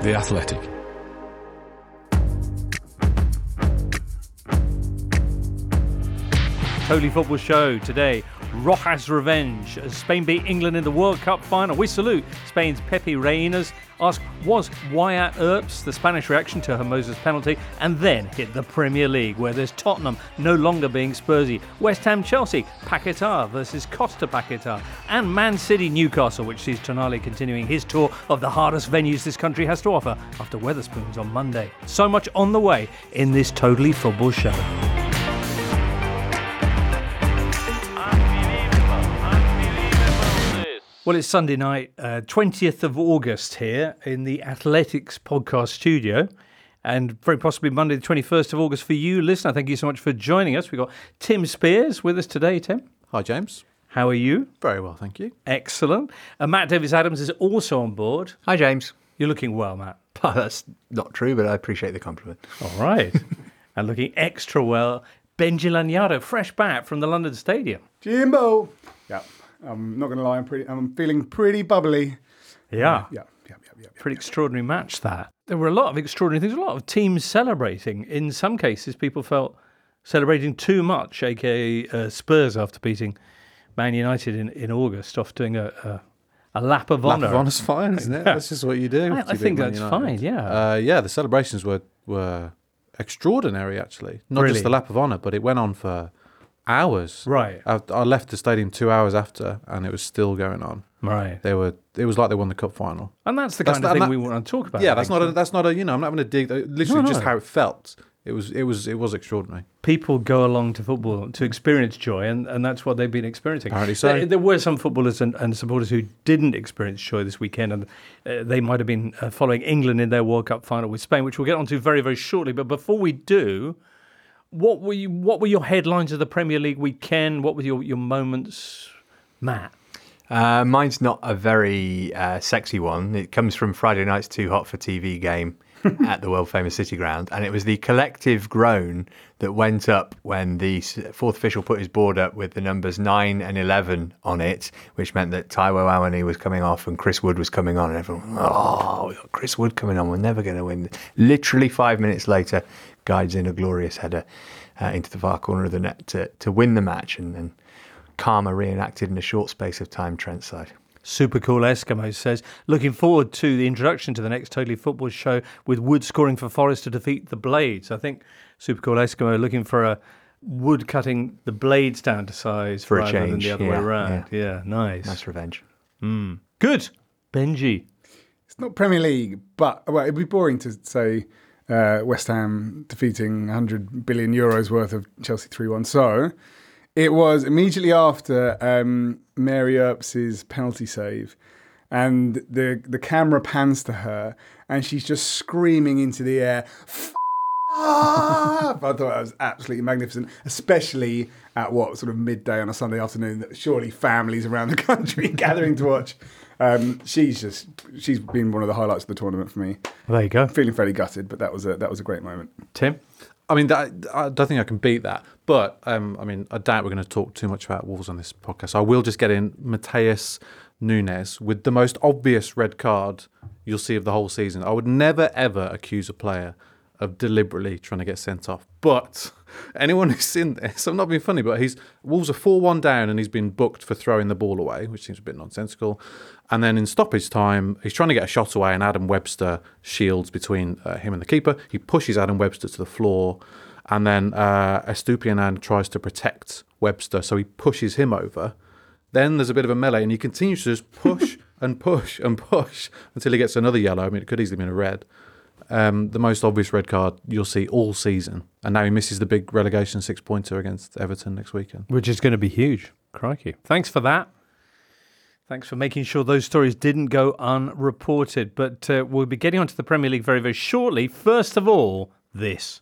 The Athletic. Totally Football Show today. Rojas revenge as Spain beat England in the World Cup final. We salute Spain's Pepe Reinas. Ask, was Wyatt Earps the Spanish reaction to Hermosa's penalty? And then hit the Premier League, where there's Tottenham no longer being Spursy, West Ham Chelsea, Paquetá versus Costa Paquetá, and Man City Newcastle, which sees Tonali continuing his tour of the hardest venues this country has to offer after Wetherspoons on Monday. So much on the way in this Totally Football Show. Well, it's Sunday night, 20th of August here in the Athletics podcast studio, and very possibly Monday the 21st of August for you, listener. Thank you so much for joining us. We've got Tim Spears with us today. Tim. Hi, James. How are you? Very well, thank you. Excellent. Matt Davis-Adams is also on board. Hi, James. You're looking well, Matt. Oh, that's not true, but I appreciate the compliment. All right. And looking extra well, Benji Lanyard, fresh back from the London Stadium. Jimbo. Yeah. I'm not going to lie, I'm feeling pretty bubbly. Yeah. Yeah. Pretty extraordinary match, that. There were a lot of extraordinary things, a lot of teams celebrating. In some cases, people felt celebrating too much, a.k.a. Spurs after beating Man United in August, off doing a lap of honour. Lap of honour's fine, isn't it? That's just what you do. I think that's fine, yeah. Yeah, the celebrations were extraordinary, actually. Not Really? just the lap of honour, but it went on for hours. Right. I left the stadium 2 hours after, and it was still going on. Right. It was like they won the cup final. And that's the kind of thing we want to talk about. Yeah, that's not a. I'm not going to dig. Literally, just how it felt. It was extraordinary. People go along to football to experience joy, and that's what they've been experiencing. Apparently so. There were some footballers and supporters who didn't experience joy this weekend, and they might have been following England in their World Cup final with Spain, which we'll get onto very, very shortly. But before we do, what were your headlines of the Premier League weekend? What were your moments, Matt? Mine's not a very sexy one. It comes from Friday night's Too Hot for TV game at the world-famous City Ground, and it was the collective groan that went up when the fourth official put his board up with the numbers 9 and 11 on it, which meant that Taiwo Awoniyi was coming off and Chris Wood was coming on, and everyone, we've got Chris Wood coming on, we're never going to win. Literally 5 minutes later, guides in a glorious header into the far corner of the net to win the match, and karma reenacted in a short space of time, Trent's side. Super Cool Eskimo says, looking forward to the introduction to the next Totally Football Show with Wood scoring for Forest to defeat the Blades. I think Super Cool Eskimo looking for a Wood cutting the Blades down to size for rather a change than the other way around. Yeah, nice. Nice revenge. Good. Benji. It's not Premier League, but it'd be boring to say West Ham defeating 100 billion euros worth of Chelsea 3-1. So it was immediately after Mary Earps' penalty save, and the camera pans to her, and she's just screaming into the air, I thought that was absolutely magnificent, especially at sort of midday on a Sunday afternoon, that surely families around the country gathering to watch. She's been one of the highlights of the tournament for me. Well, there you go. Feeling fairly gutted, but that was a great moment. Tim? I mean, I don't think I can beat that. But, I doubt we're going to talk too much about Wolves on this podcast. I will just get in Mateus Nunes with the most obvious red card you'll see of the whole season. I would never, ever accuse a player of deliberately trying to get sent off. But anyone who's seen this, I'm not being funny, but Wolves are 4-1 down and he's been booked for throwing the ball away, which seems a bit nonsensical. And then in stoppage time, he's trying to get a shot away and Adam Webster shields between him and the keeper. He pushes Adam Webster to the floor, and then Estupiñán tries to protect Webster, so he pushes him over. Then there's a bit of a melee and he continues to just push and push and push until he gets another yellow. I mean, it could easily have been a red. The most obvious red card you'll see all season. And now he misses the big relegation 6-pointer against Everton next weekend. Which is going to be huge. Crikey. Thanks for that. Thanks for making sure those stories didn't go unreported. But we'll be getting onto the Premier League very, very shortly. First of all, this.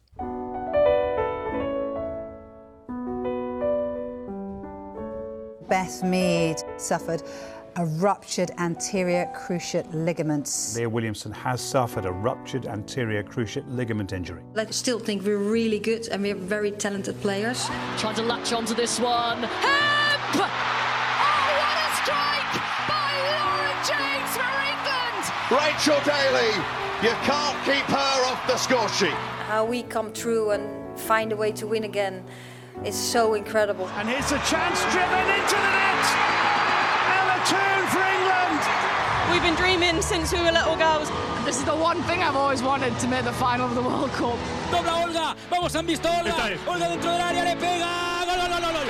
Beth Mead suffered a ruptured anterior cruciate ligaments. Leah Williamson has suffered a ruptured anterior cruciate ligament injury. I still think we're really good and we're very talented players. Trying to latch onto this one. Hemp! Oh, what a strike by Lauren James for England! Rachel Daly You can't keep her off the score sheet. How we come through and find a way to win again is so incredible. And here's a chance driven into the net. And a turn for England. We've been dreaming since we were little girls. This is the one thing I've always wanted, to make the final of the World Cup. Dobla Olga, vamos, han visto Olga. Olga dentro del área, le pega. Gol, gol, gol, gol.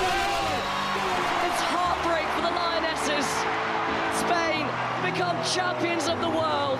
It's heartbreak for the Lionesses. Spain become champions of the world.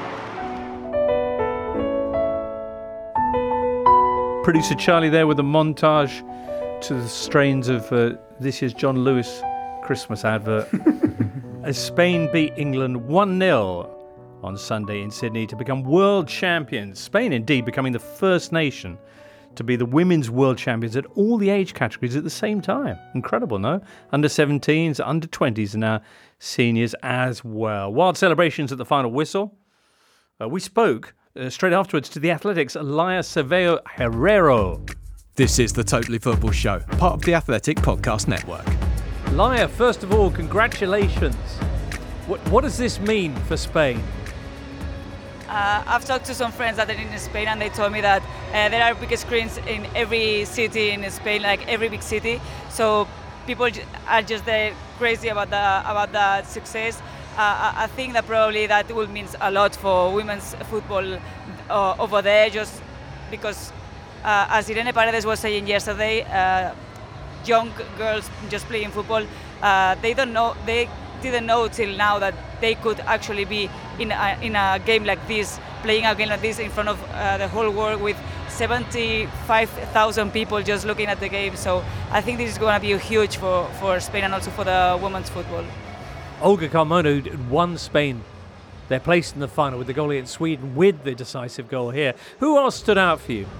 Producer Charlie there with a montage to the strains of this year's John Lewis Christmas advert. As Spain beat England 1-0 on Sunday in Sydney to become world champions. Spain indeed becoming the first nation to be the women's world champions at all the age categories at the same time. Incredible, no? Under 17s, under 20s, and now seniors as well. Wild celebrations at the final whistle. We spoke straight afterwards to the Athletic's Laia Cervelló Herrero. This is the Totally Football Show, part of the Athletic Podcast Network. Laia, first of all, congratulations. What does this mean for Spain? I've talked to some friends that are in Spain, and they told me that there are big screens in every city in Spain, like every big city. So people are just crazy about the success. I think that probably that will mean a lot for women's football over there, just because, as Irene Paredes was saying yesterday, young girls just playing football, they didn't know till now that they could actually be in a game like this, playing a game like this in front of the whole world with 75,000 people just looking at the game. So I think this is going to be huge for Spain and also for the women's football. Olga Carmona won Spain their place in the final with the goal against Sweden with the decisive goal here. Who else stood out for you?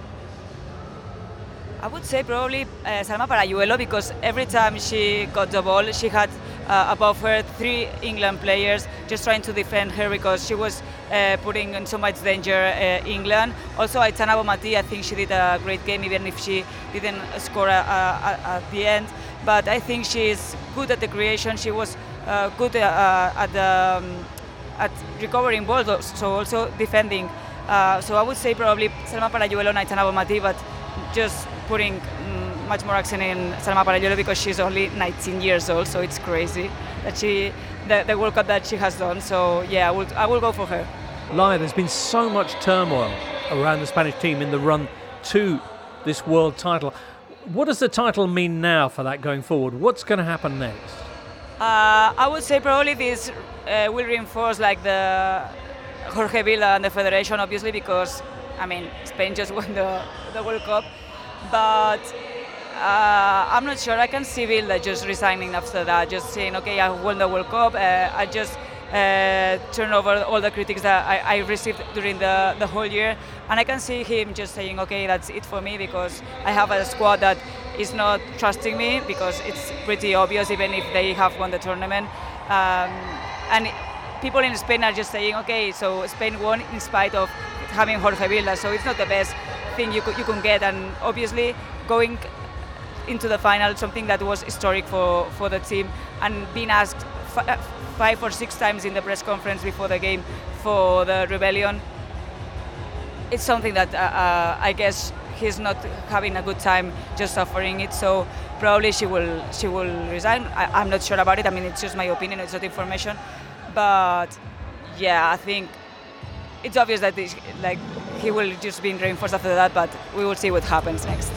I would say probably Salma Paralluelo, because every time she got the ball, she had above her 3 England players just trying to defend her, because she was putting in so much danger England. Also, Aitana Bonmatí, I think she did a great game, even if she didn't score at the end. But I think she is good at the creation. She was good at recovering balls, so also defending. So I would say probably Salma Paralluelo and Aitana Bonmatí, but just putting much more accent in Salma Paralluelo because she's only 19 years old, so it's crazy that the World Cup that she has done. So yeah, I will go for her. Laia, there's been so much turmoil around the Spanish team in the run to this world title. What does the title mean now for that going forward? What's going to happen next? I would say probably this will reinforce like the Jorge Vilda and the federation, obviously, because I mean Spain just won the World Cup, but I'm not sure. I can see Vilda just resigning after that, just saying, okay, I won the World Cup. I just turn over all the critics that I received during the whole year, and I can see him just saying, okay, that's it for me, because I have a squad that is not trusting me, because it's pretty obvious even if they have won the tournament. And people in Spain are just saying, okay, so Spain won in spite of having Jorge Vilda, so it's not the best thing you can get. And obviously going into the final, something that was historic for the team, and being asked 5 or 6 times in the press conference before the game for the rebellion, it's something that I guess he's not having a good time just suffering it. So probably she will resign. I'm not sure about it. I mean, it's just my opinion, it's not information. But yeah, I think it's obvious that he will just be reinforced after that, but we will see what happens next.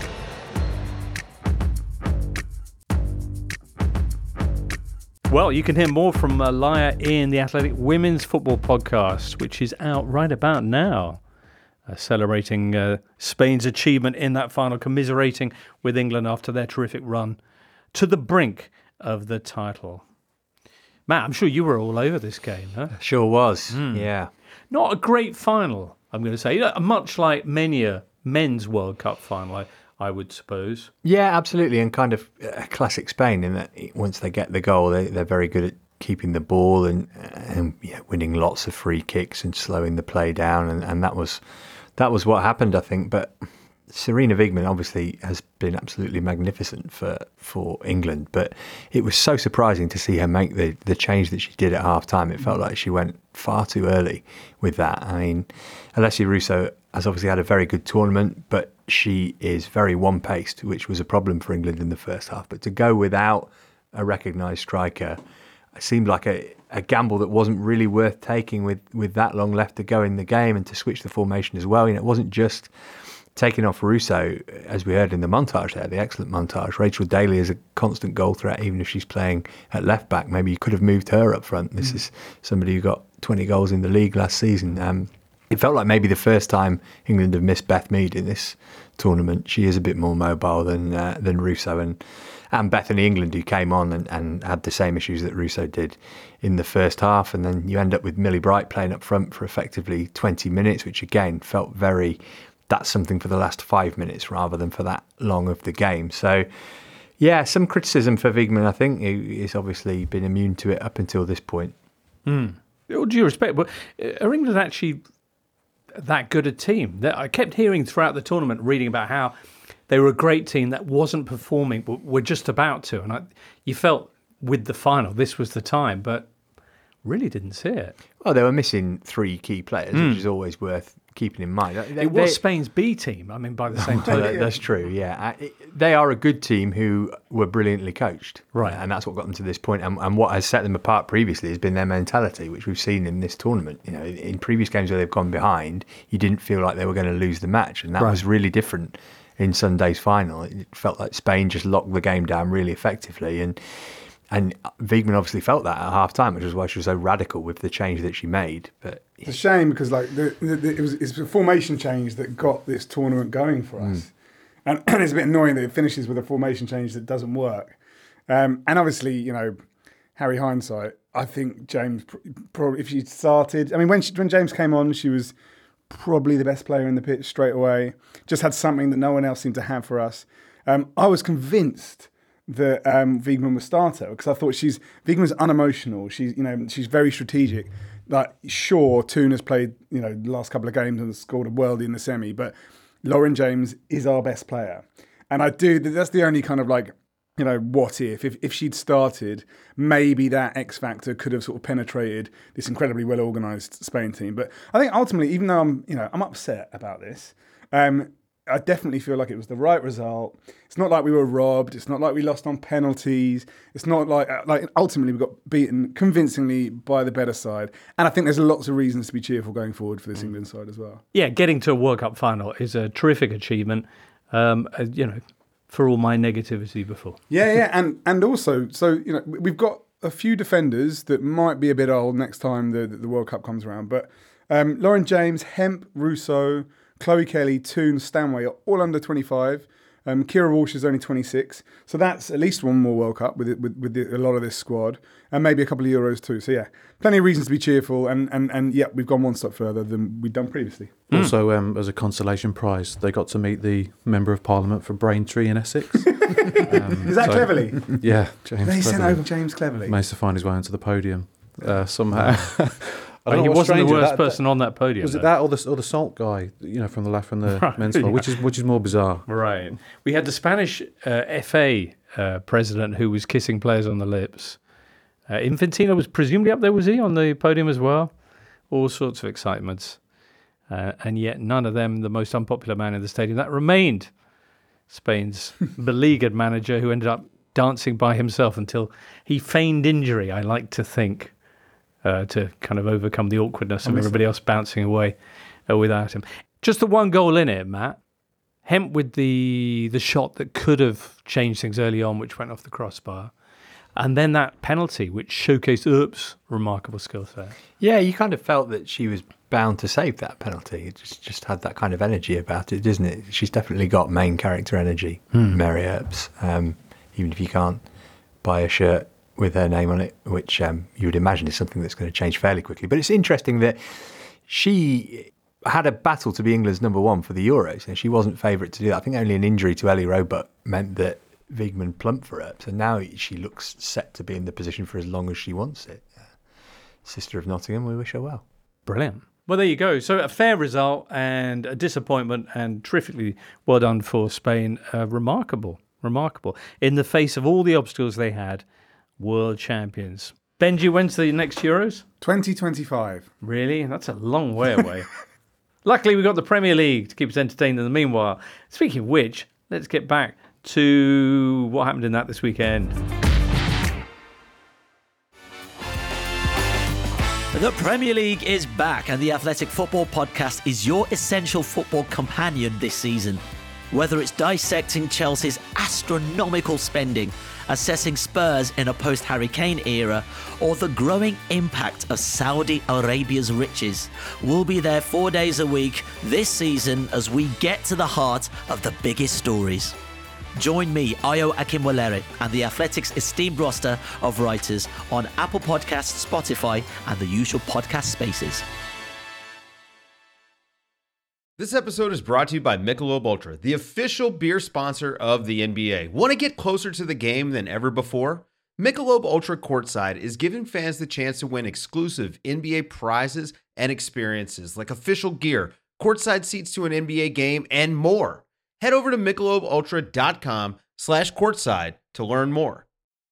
Well, you can hear more from Laia in the Athletic Women's Football Podcast, which is out right about now, celebrating Spain's achievement in that final, commiserating with England after their terrific run to the brink of the title. Matt, I'm sure you were all over this game, huh? Sure was, yeah. Not a great final, I'm going to say. Much like many a men's World Cup final, I would suppose. Yeah, absolutely, and kind of classic Spain in that once they get the goal, they're very good at keeping the ball and winning lots of free kicks and slowing the play down, and that was what happened, I think. But Sarina Wiegman obviously has been absolutely magnificent for England, but it was so surprising to see her make the change that she did at half-time. It felt like she went far too early with that. I mean, Alessia Russo has obviously had a very good tournament, but she is very one-paced, which was a problem for England in the first half. But to go without a recognised striker seemed like a gamble that wasn't really worth taking with that long left to go in the game, and to switch the formation as well. It wasn't just taking off Russo, as we heard in the montage there, the excellent montage. Rachel Daly is a constant goal threat, even if she's playing at left back. Maybe you could have moved her up front. This is somebody who got 20 goals in the league last season. It felt like maybe the first time England have missed Beth Mead in this tournament. She is a bit more mobile than Russo, and Bethany England, who came on and had the same issues that Russo did in the first half. And then you end up with Millie Bright playing up front for effectively 20 minutes, which again felt very, that's something for the last 5 minutes rather than for that long of the game. So, yeah, some criticism for Wiegman, I think. He's obviously been immune to it up until this point. All due respect, but are England actually that good a team? I kept hearing throughout the tournament, reading about how they were a great team that wasn't performing, but were just about to. And you felt with the final, this was the time, but really didn't see it. Well, they were missing 3 key players, which is always worth keeping in mind. It was Spain's B team, I mean, by the same time. That's true, yeah. They are a good team who were brilliantly coached. Right. And that's what got them to this point. And what has set them apart previously has been their mentality, which we've seen in this tournament. In previous games where they've gone behind, you didn't feel like they were going to lose the match. And that was really different in Sunday's final. It felt like Spain just locked the game down really effectively. And Wiegman obviously felt that at half-time, which is why she was so radical with the change that she made. But it's a shame because it's a formation change that got this tournament going for us. And it's a bit annoying that it finishes with a formation change that doesn't work. And obviously, Harry hindsight, I think James, probably if she started... I mean, when James came on, she was probably the best player in the pitch straight away. Just had something that no one else seemed to have for us. I was convinced that Wiegman was starter because I thought Wiegman's unemotional. She's very strategic. Like, sure, Toon has played the last couple of games and scored a worldie in the semi, but Lauren James is our best player, and that's the only kind of what if she'd started, maybe that X factor could have sort of penetrated this incredibly well organised Spain team. But I think ultimately, even though I'm upset about this, I definitely feel like it was the right result. It's not like we were robbed. It's not like we lost on penalties. It's not like ultimately we got beaten convincingly by the better side. And I think there's lots of reasons to be cheerful going forward for this England side as well. Yeah, getting to a World Cup final is a terrific achievement. For all my negativity before. Yeah, and also, we've got a few defenders that might be a bit old next time the World Cup comes around. But Lauren James, Hemp, Russo, Chloe Kelly, Toon, Stanway are all under 25. Kira Walsh is only 26. So that's at least one more World Cup with a lot of this squad. And maybe a couple of Euros too. So yeah, plenty of reasons to be cheerful. And yeah, we've gone one step further than we'd done previously. Also, as a consolation prize, they got to meet the Member of Parliament for Braintree in Essex. Is that Cleverly? Yeah, James They Cleverly. sent over James Cleverly. Managed to find his way onto the podium somehow. He wasn't the worst person on that podium. Was it that or the salt guy, from the men's squad, which is more bizarre. Right. We had the Spanish FA president who was kissing players on the lips. Infantino was presumably up there, was he, on the podium as well? All sorts of excitements. And yet none of them, the most unpopular man in the stadium. That remained Spain's beleaguered manager, who ended up dancing by himself until he feigned injury, I like to think. To kind of overcome the awkwardness of everybody else bouncing away without him. Just the one goal in it, Matt. Hemp with the shot that could have changed things early on, which went off the crossbar. And then that penalty, which showcased Earp's remarkable skill set. Yeah, you kind of felt that she was bound to save that penalty. It just had that kind of energy about it, doesn't it? She's definitely got main character energy, Mary Earps. Even if you can't buy a shirt with her name on it, which you would imagine is something that's going to change fairly quickly. But it's interesting that she had a battle to be England's number one for the Euros, and she wasn't favourite to do that. I think only an injury to Ellie Roebuck meant that Wiegman plumped for her. So now she looks set to be in the position for as long as she wants it. Sister of Nottingham, we wish her well. Brilliant. Well, there you go. So a fair result and a disappointment, and terrifically well done for Spain. Remarkable. In the face of all the obstacles they had, world champions. Benji, when's the next Euros? 2025. Really? That's a long way away. Luckily, we've got the Premier League to keep us entertained in the meanwhile. Speaking of which, let's get back to what happened in that this weekend. The Premier League is back, and the Athletic Football Podcast is your essential football companion this season. Whether it's dissecting Chelsea's astronomical spending, assessing Spurs in a post-Harry Kane era, or the growing impact of Saudi Arabia's riches, we'll be there 4 days a week this season as we get to the heart of the biggest stories. Join me, Ayo Akinwolere, and the Athletic's esteemed roster of writers on Apple Podcasts, Spotify, and the usual podcast spaces. This episode is brought to you by Michelob Ultra, the official beer sponsor of the NBA. Want to get closer to the game than ever before? Michelob Ultra Courtside is giving fans the chance to win exclusive NBA prizes and experiences like official gear, courtside seats to an NBA game, and more. Head over to MichelobUltra.com/courtside to learn more.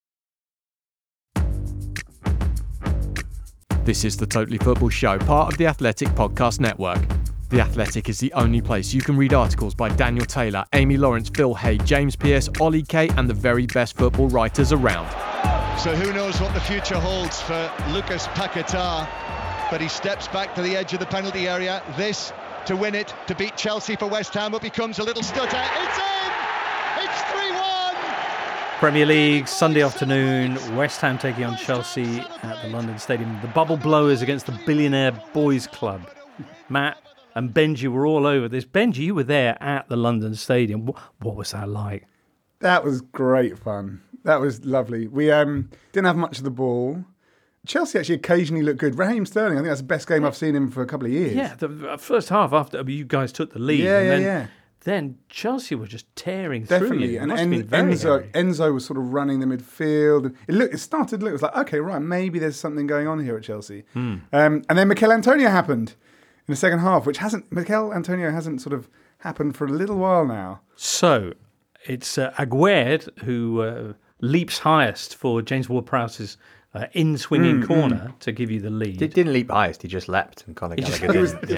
This is the Totally Football Show, part of the Athletic Podcast Network. The Athletic is the only place you can read articles by Daniel Taylor, Amy Lawrence, Phil Hay, James Pearce, Ollie Kay, and the very best football writers around. So who knows what the future holds for Lucas Paquetá, but he steps back to the edge of the penalty area. This to win it, to beat Chelsea for West Ham, but becomes a little stutter. It's in! It's 3-1! Premier League, Sunday afternoon, West Ham taking on Chelsea at the London Stadium. The bubble blowers against the Billionaire Boys Club. Matt and Benji were all over this. Benji, you were there at the London Stadium. What was that like? That was great fun. That was lovely. We didn't have much of the ball. Chelsea actually occasionally looked good. Raheem Sterling, I think that's the best game I've seen him for a couple of years. Yeah, the first half after you guys took the lead. Then Chelsea were just tearing through you. And Enzo was sort of running the midfield. It started to look, it was like, okay, right, maybe there's something going on here at Chelsea. And then Mikel Antonio happened in the second half, which Mikel Antonio hasn't sort of happened for a little while now. So it's Aguerd who leaps highest for James Ward-Prowse's in-swinging corner to give you the lead. He didn't leap highest, he just leapt, and Conor Gallagher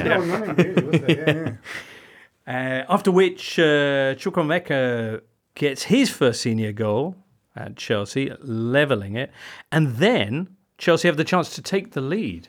did. After which Chukwuemeka gets his first senior goal at Chelsea, levelling it, and then Chelsea have the chance to take the lead.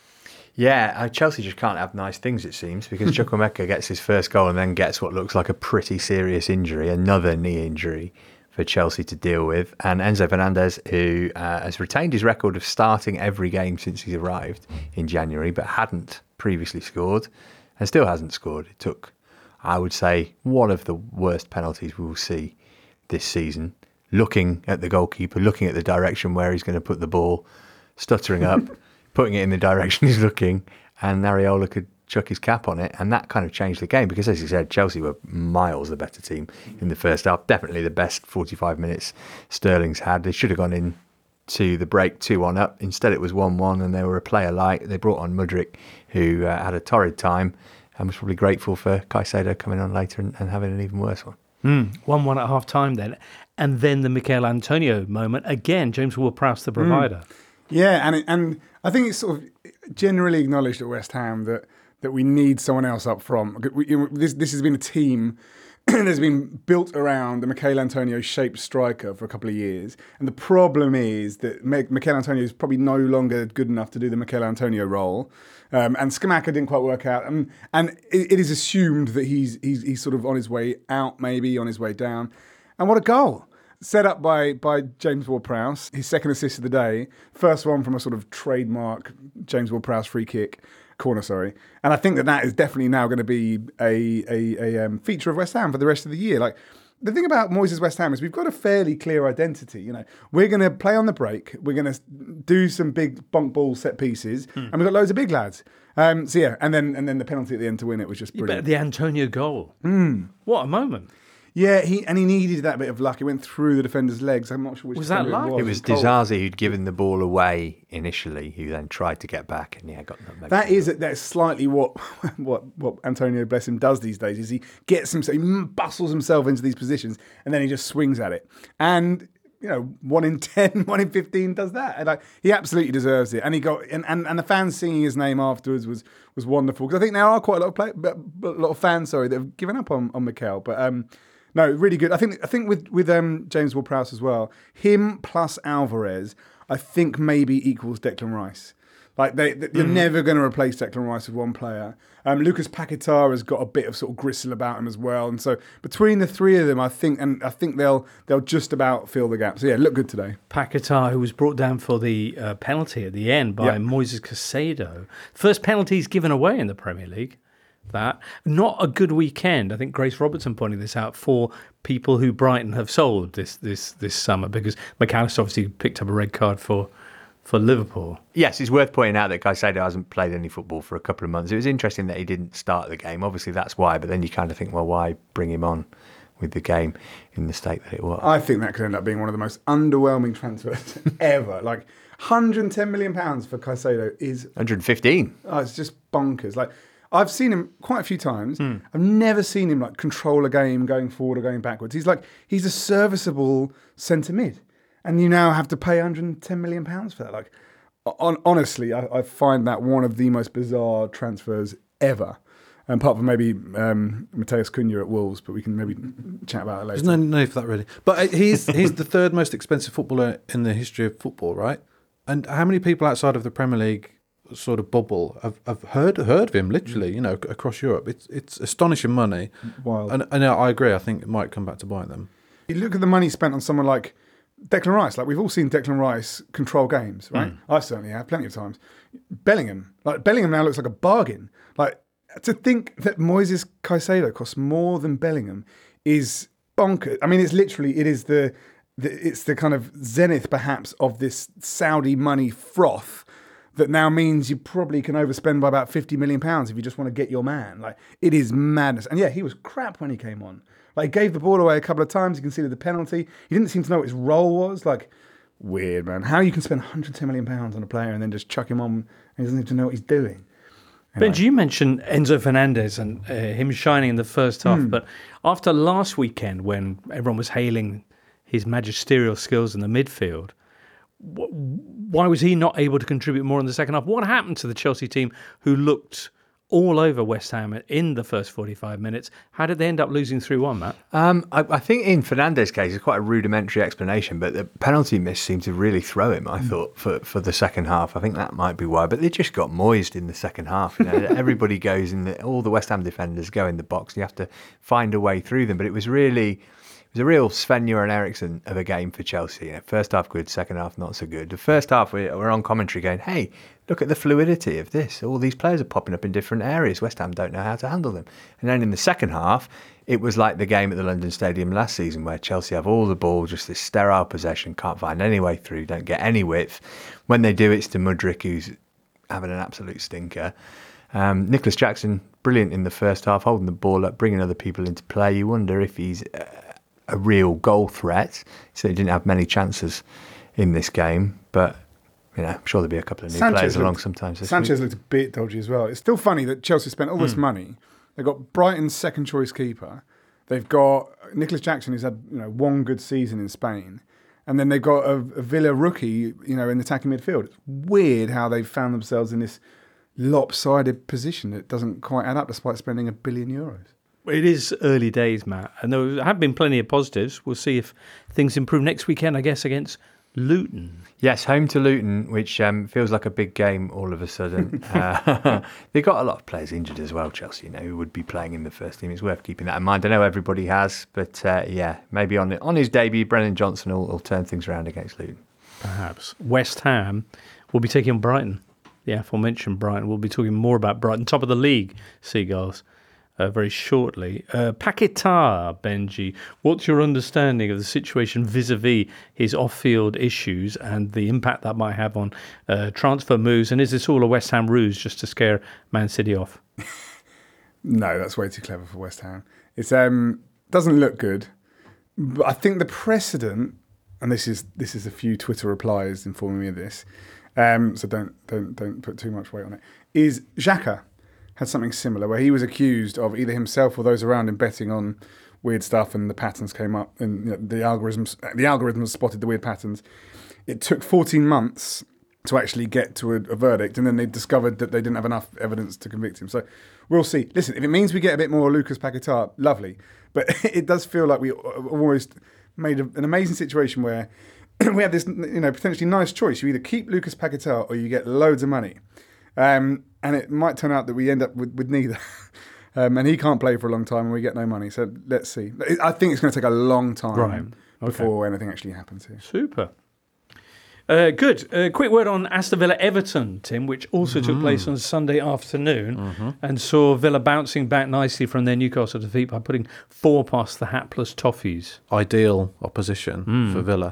Yeah, Chelsea just can't have nice things, it seems, because Chukwuemeka gets his first goal and then gets what looks like a pretty serious injury, another knee injury for Chelsea to deal with. And Enzo Fernandez, who has retained his record of starting every game since he's arrived in January, but hadn't previously scored and still hasn't scored. It took, I would say, one of the worst penalties we will see this season. Looking at the goalkeeper, looking at the direction where he's going to put the ball, stuttering up, putting it in the direction he's looking, and Areola could chuck his cap on it, and that kind of changed the game because, as you said, Chelsea were miles the better team in the first half. Definitely the best 45 minutes Sterling's had. They should have gone in to the break 2-1 up. Instead, it was 1-1, and they were a player light. They brought on Mudryk, who had a torrid time and was probably grateful for Caicedo coming on later and having an even worse one. 1-1 at half-time then. And then the Mikel Antonio moment. Again, James Ward-Prowse, the provider. Yeah, and I think it's sort of generally acknowledged at West Ham that we need someone else up front. This has been a team that's been built around the Mikel Antonio-shaped striker for a couple of years. And the problem is that Mikel Antonio is probably no longer good enough to do the Mikel Antonio role. And Scamacca didn't quite work out. And it is assumed that he's sort of on his way out, maybe on his way down. And what a goal. Set up by James Ward-Prowse, his second assist of the day. First one from a sort of trademark James Ward-Prowse free kick. Corner, sorry. And I think that is definitely now going to be a feature of West Ham for the rest of the year. Like, the thing about Moyes' West Ham is we've got a fairly clear identity. You know, we're going to play on the break. We're going to do some big bonk ball set pieces, and we've got loads of big lads. And then the penalty at the end to win it was just brilliant. The Antonio goal. What a moment. Yeah, he needed that bit of luck. It went through the defender's legs. I'm not sure which Was that defender luck? It was Disasi who'd given the ball away initially, who then tried to get back, and got nutmegged. That's slightly what Antonio, bless him, does these days. Is he gets himself, he bustles himself into these positions, and then he just swings at it. And 1 in 10, 1 in 15 does that. And he absolutely deserves it. And he got and the fans singing his name afterwards was wonderful, because I think there are quite a lot of fans that have given up on Mikel. But no, really good. I think with James Ward-Prowse as well, him plus Alvarez, I think maybe equals Declan Rice. Like you're never going to replace Declan Rice with one player. Lucas Paquetá has got a bit of sort of gristle about him as well, and so between the three of them, I think they'll just about fill the gap. So yeah, look good today. Paquetá, who was brought down for the penalty at the end by Moises Caicedo, first penalty he's given away in the Premier League. That not a good weekend. I think Grace Robertson pointing this out for people who Brighton have sold this summer, because McAllister obviously picked up a red card for Liverpool. Yes, it's worth pointing out that Caicedo hasn't played any football for a couple of months. It was interesting that he didn't start the game. Obviously, that's why. But then you kind of think, well, why bring him on with the game in the state that it was? I think that could end up being one of the most underwhelming transfers ever. Like £110 million for Caicedo is 115. Oh, it's just bonkers. Like I've seen him quite a few times. I've never seen him like control a game going forward or going backwards. He's a serviceable centre mid. And you now have to pay £110 million for that. Like, honestly, I find that one of the most bizarre transfers ever. Apart from maybe Mateus Cunha at Wolves, but we can maybe chat about that later. There's no need for that, really. But he's the third most expensive footballer in the history of football, right? And how many people outside of the Premier League sort of bubble have heard of him, literally, across Europe? It's astonishing money. Wild. And I agree. I think it might come back to bite them. You look at the money spent on someone like Declan Rice. Like, we've all seen Declan Rice control games, right? I certainly have, plenty of times. Bellingham now looks like a bargain. Like, to think that Moises Caicedo costs more than Bellingham is bonkers. I mean, it's the kind of zenith, perhaps, of this Saudi money froth that now means you probably can overspend by about £50 million if you just want to get your man. Like, it is madness. And yeah, he was crap when he came on. Like, he gave the ball away a couple of times. He conceded the penalty. He didn't seem to know what his role was. Like, weird, man. How you can spend £110 million on a player and then just chuck him on and he doesn't even know what he's doing. Anyway. Benji, you mentioned Enzo Fernandez and him shining in the first half, but after last weekend when everyone was hailing his magisterial skills in the midfield, why was he not able to contribute more in the second half? What happened to the Chelsea team who looked all over West Ham in the first 45 minutes? How did they end up losing 3-1, Matt? I think in Fernandez's case, it's quite a rudimentary explanation, but the penalty miss seemed to really throw him, I thought, for the second half. I think that might be why. But they just got moised in the second half. Everybody goes all the West Ham defenders go in the box. You have to find a way through them. But it was a real Sven-Göran Eriksson of a game for Chelsea. First half good, second half not so good. The first half we're on commentary going, hey, look at the fluidity of this. All these players are popping up in different areas. West Ham don't know how to handle them. And then in the second half, it was like the game at the London Stadium last season where Chelsea have all the ball, just this sterile possession, can't find any way through, don't get any width. When they do, it's to Mudryk, who's having an absolute stinker. Nicholas Jackson, brilliant in the first half, holding the ball up, bringing other people into play. You wonder if he's a real goal threat. So he didn't have many chances in this game, but I'm sure there'll be a couple of new players along sometimes. Sanchez looked a bit dodgy as well. It's still funny that Chelsea spent all this money. They've got Brighton's second choice keeper. They've got Nicholas Jackson, who's had one good season in Spain, and then they've got a Villa rookie, in the attacking midfield. It's weird how they've found themselves in this lopsided position that doesn't quite add up, despite spending €1 billion. It is early days, Matt, and there have been plenty of positives. We'll see if things improve next weekend, I guess, against Luton. Yes, home to Luton, which feels like a big game all of a sudden. They've got a lot of players injured as well, Chelsea, who would be playing in the first team. It's worth keeping that in mind. I know everybody has, but maybe on his debut, Brennan Johnson will turn things around against Luton. Perhaps. West Ham will be taking on Brighton. The aforementioned Brighton. We'll be talking more about Brighton, top of the league, Seagulls. Very shortly. Paquetá, Benji, what's your understanding of the situation vis-a-vis his off-field issues and the impact that might have on transfer moves? And is this all a West Ham ruse just to scare Man City off? No, that's way too clever for West Ham. It's doesn't look good. But I think the precedent, and this is a few Twitter replies informing me of this, so don't put too much weight on it, is Xhaka had something similar where he was accused of either himself or those around him betting on weird stuff, and the patterns came up, and the algorithms spotted the weird patterns. It took 14 months to actually get to a verdict, and then they discovered that they didn't have enough evidence to convict him. So we'll see. Listen, if it means we get a bit more Lucas Paquetá, lovely. But it does feel like we almost made an amazing situation where we have this, potentially nice choice. You either keep Lucas Paquetá or you get loads of money. And it might turn out that we end up with neither. And he can't play for a long time and we get no money. So let's see. I think it's going to take a long time before anything actually happens here. Super. Good. Quick word on Aston Villa Everton, Tim, which also took place on Sunday afternoon and saw Villa bouncing back nicely from their Newcastle defeat by putting 4 past the hapless Toffees. Ideal opposition for Villa.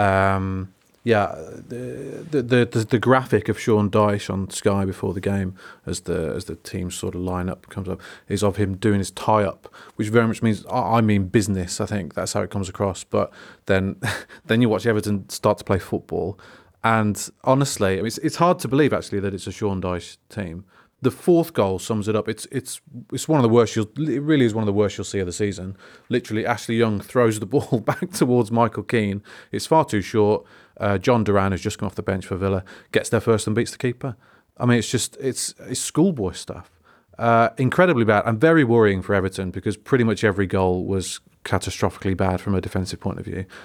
The graphic of Sean Dyche on Sky before the game, as the team sort of line-up comes up, is of him doing his tie-up, which very much means, I mean business, I think that's how it comes across. But then you watch Everton start to play football, and honestly, it's hard to believe actually that it's a Sean Dyche team. The 4th goal sums it up. It's one of the worst. It really is one of the worst you'll see of the season. Literally, Ashley Young throws the ball back towards Michael Keane. It's far too short. John Duran, who's just come off the bench for Villa, gets there first and beats the keeper. I mean, it's schoolboy stuff. Incredibly bad and very worrying for Everton because pretty much every goal was catastrophically bad from a defensive point of view.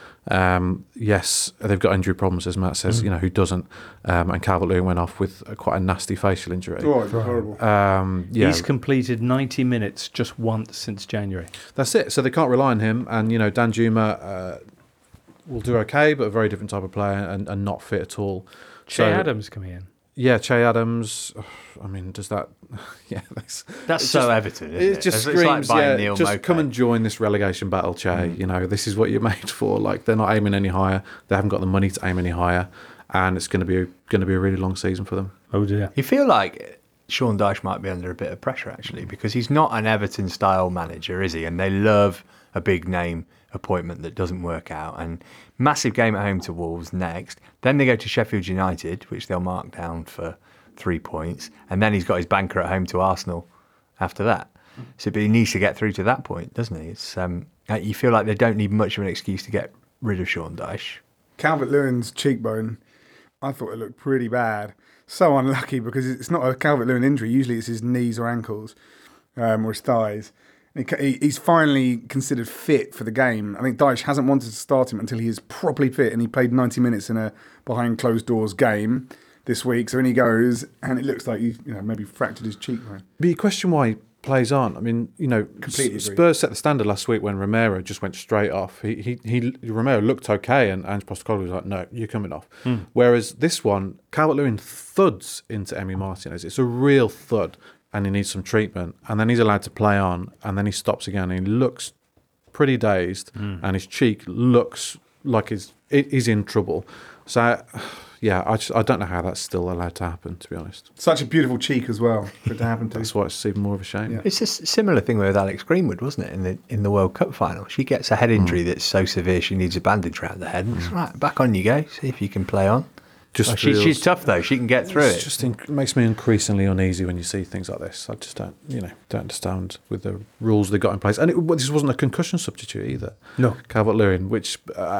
Yes, they've got injury problems, as Matt says, who doesn't? And Calvert-Lewin went off with quite a nasty facial injury. Oh, it's horrible. He's completed 90 minutes just once since January. That's it. So they can't rely on him. And, Danjuma will do okay, but a very different type of player and not fit at all. Che Adams coming in. Yeah, Che Adams. I mean, does that? Yeah, that's so Everton. Isn't it just screams. Like Neil just Moped. Come and join this relegation battle, Che. This is what you're made for. Like they're not aiming any higher. They haven't got the money to aim any higher, and it's going to be a really long season for them. Oh dear. You feel like Sean Dyche might be under a bit of pressure actually because he's not an Everton style manager, is he? And they love a big name appointment that doesn't work out. And massive game at home to Wolves next. Then they go to Sheffield United, which they'll mark down for 3 points. And then he's got his banker at home to Arsenal after that. So but he needs to get through to that point, doesn't he? It's you feel like they don't need much of an excuse to get rid of Sean Dyche. Calvert-Lewin's cheekbone, I thought it looked pretty bad. So unlucky because it's not a Calvert-Lewin injury. Usually it's his knees or ankles or his thighs. He's finally considered fit for the game. I think Dyche hasn't wanted to start him until he is properly fit, and he played 90 minutes in a behind closed doors game this week. So in he goes, and it looks like he's maybe fractured his cheekbone. But you question why plays aren't. I mean, Spurs set the standard last week when Romero just went straight off. Romero looked okay, and Ange Postecoglou was like, "No, you're coming off." Whereas this one, Calvert-Lewin thuds into Emi Martinez. It's a real thud. And he needs some treatment, and then he's allowed to play on, and then he stops again, and he looks pretty dazed, and his cheek looks like he's in trouble. So, yeah, I don't know how that's still allowed to happen, to be honest. Such a beautiful cheek as well for it to happen to. That's why it's even more of a shame. Yeah. It's a similar thing with Alex Greenwood, wasn't it, in the World Cup final? She gets a head injury that's so severe she needs a bandage around the head, and it's right, back on you go, see if you can play on. She's tough though. She can get through it. It makes me increasingly uneasy when you see things like this. I just don't understand with the rules they got in place. And this wasn't a concussion substitute either. No, Calvert-Lewin. Which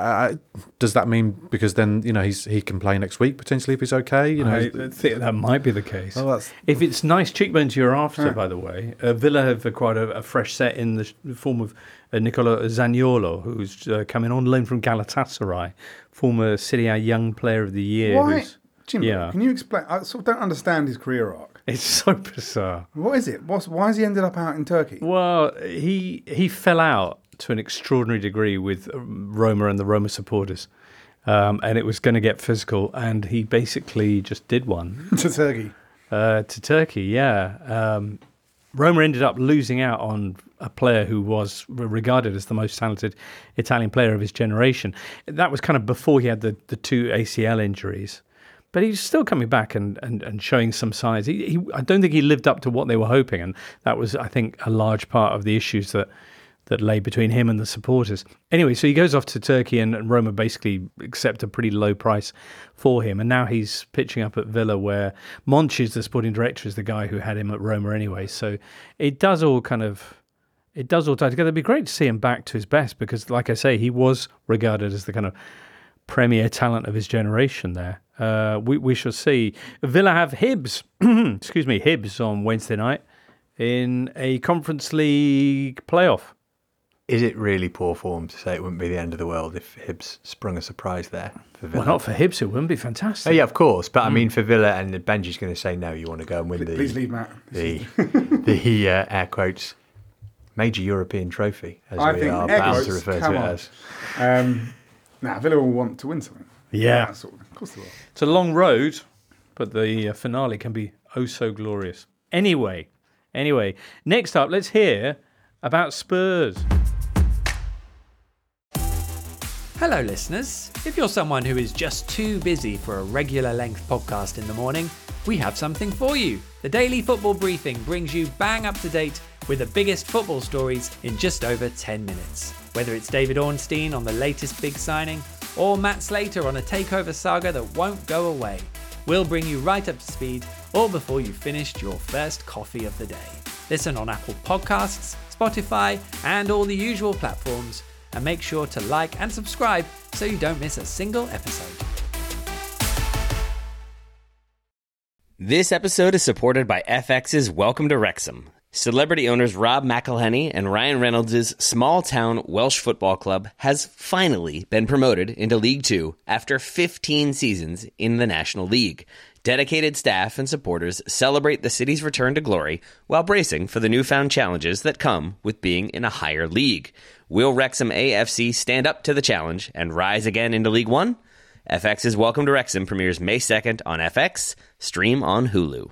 does that mean because then he can play next week potentially if he's okay? I think that might be the case. If it's nice cheekbones you're after, by the way, Villa have acquired a fresh set in the form of Nicola Zaniolo, who's coming on loan from Galatasaray, former Serie A Young Player of the Year. Why? Jim, can you explain? I sort of don't understand his career arc. It's so bizarre. What is it? Why has he ended up out in Turkey? Well, he fell out to an extraordinary degree with Roma and the Roma supporters. And it was going to get physical, and he basically just did one. To Turkey? To Turkey, yeah. Roma ended up losing out on a player who was regarded as the most talented Italian player of his generation. That was kind of before he had the 2 ACL injuries. But he's still coming back and showing some signs. I don't think he lived up to what they were hoping, and that was, I think, a large part of the issues that that lay between him and the supporters. Anyway, so he goes off to Turkey and Roma basically accept a pretty low price for him. And now he's pitching up at Villa, where Monchi, the sporting director, is the guy who had him at Roma anyway. So it does all tie together. It'd be great to see him back to his best because, like I say, he was regarded as the kind of premier talent of his generation there. We shall see. Villa have Hibs, Hibs on Wednesday night in a Conference League playoff. Is it really poor form to say it wouldn't be the end of the world if Hibs sprung a surprise there for Villa? Well, not for Hibs, it wouldn't be fantastic. Oh, yeah, of course. But I mean, for Villa, and Benji's going to say no, you want to go and win Please leave, Matt. the air quotes major European trophy, as we are bound to refer to it as. Villa will want to win something. Yeah. Of course they will. It's a long road, but the finale can be oh so glorious. Anyway, next up, let's hear about Spurs. Hello, listeners. If you're someone who is just too busy for a regular length podcast in the morning, we have something for you. The Daily Football Briefing brings you bang up to date with the biggest football stories in just over 10 minutes. Whether it's David Ornstein on the latest big signing, or Matt Slater on a takeover saga that won't go away, we'll bring you right up to speed all before you've finished your first coffee of the day. Listen on Apple Podcasts, Spotify, and all the usual platforms, and make sure to like and subscribe so you don't miss a single episode. This episode is supported by FX's Welcome to Wrexham. Celebrity owners Rob McElhenney and Ryan Reynolds' small-town Welsh football club has finally been promoted into League Two after 15 seasons in the National League. Dedicated staff and supporters celebrate the city's return to glory while bracing for the newfound challenges that come with being in a higher league. Will Wrexham AFC stand up to the challenge and rise again into League One? FX's Welcome to Wrexham premieres May 2nd on FX, stream on Hulu.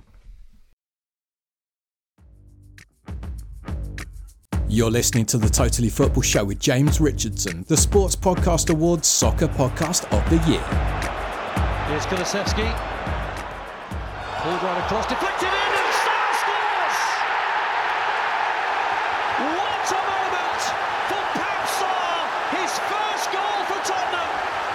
You're listening to the Totally Football Show with James Richardson, the Sports Podcast Awards Soccer Podcast of the Year. Here's Kulusevski. Pulled right across, deflected in, and Salah scores! What a moment for Pep Salah! His first goal for Tottenham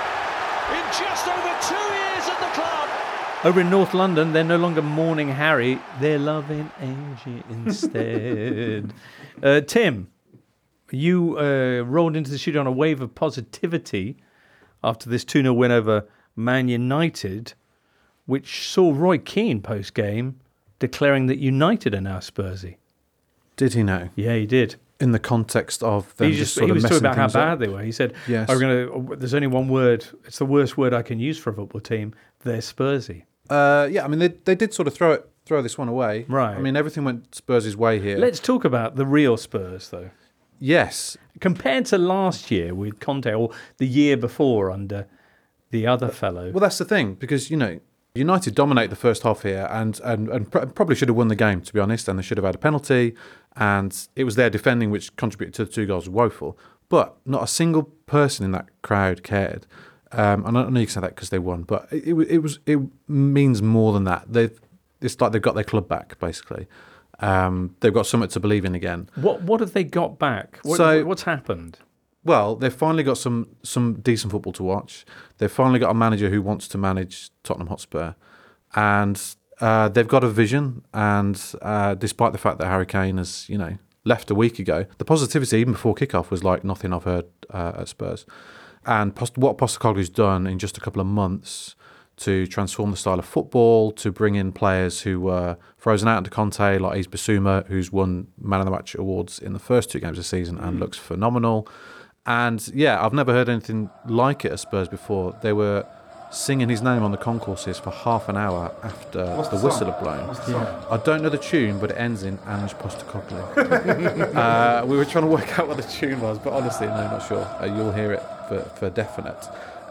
in just over 2 years at the club. Over in North London, they're no longer mourning Harry, they're loving Angie instead. Tim, you rolled into the studio on a wave of positivity after this 2-0 win over Man United, which saw Roy Keane post-game declaring that United are now Spursy. Did he know? Yeah, he did. In the context of them he was talking about how bad they were. He said, yes. There's only one word, it's the worst word I can use for a football team, they're Spursy. I mean, they did sort of throw this one away. Right. I mean, everything went Spurs' way here. Let's talk about the real Spurs, though. Yes. Compared to last year with Conte, or the year before under the other fellow. Well, that's the thing, because, United dominate the first half here and probably should have won the game, to be honest, and they should have had a penalty, and it was their defending which contributed to the 2 goals woeful. But not a single person in that crowd cared. And I don't know you can say that because they won, but it means more than that. It's like they've got their club back, basically. They've got something to believe in again. What have they got back? What's happened? Well, they've finally got some decent football to watch. They've finally got a manager who wants to manage Tottenham Hotspur. And they've got a vision. And despite the fact that Harry Kane has, left a week ago, the positivity, even before kickoff, was like nothing I've heard at Spurs. And what Postecoglou's done in just a couple of months to transform the style of football, to bring in players who were frozen out under Conte, like Yves Bissouma, who's won Man of the Match awards in the first 2 games of the season and looks phenomenal. And yeah, I've never heard anything like it at Spurs before. They were singing his name on the concourses for half an hour after the whistle had blown. I don't know the tune, but it ends in Ange Postecoglou. We were trying to work out what the tune was, but honestly, no, not sure. You'll hear it for definite.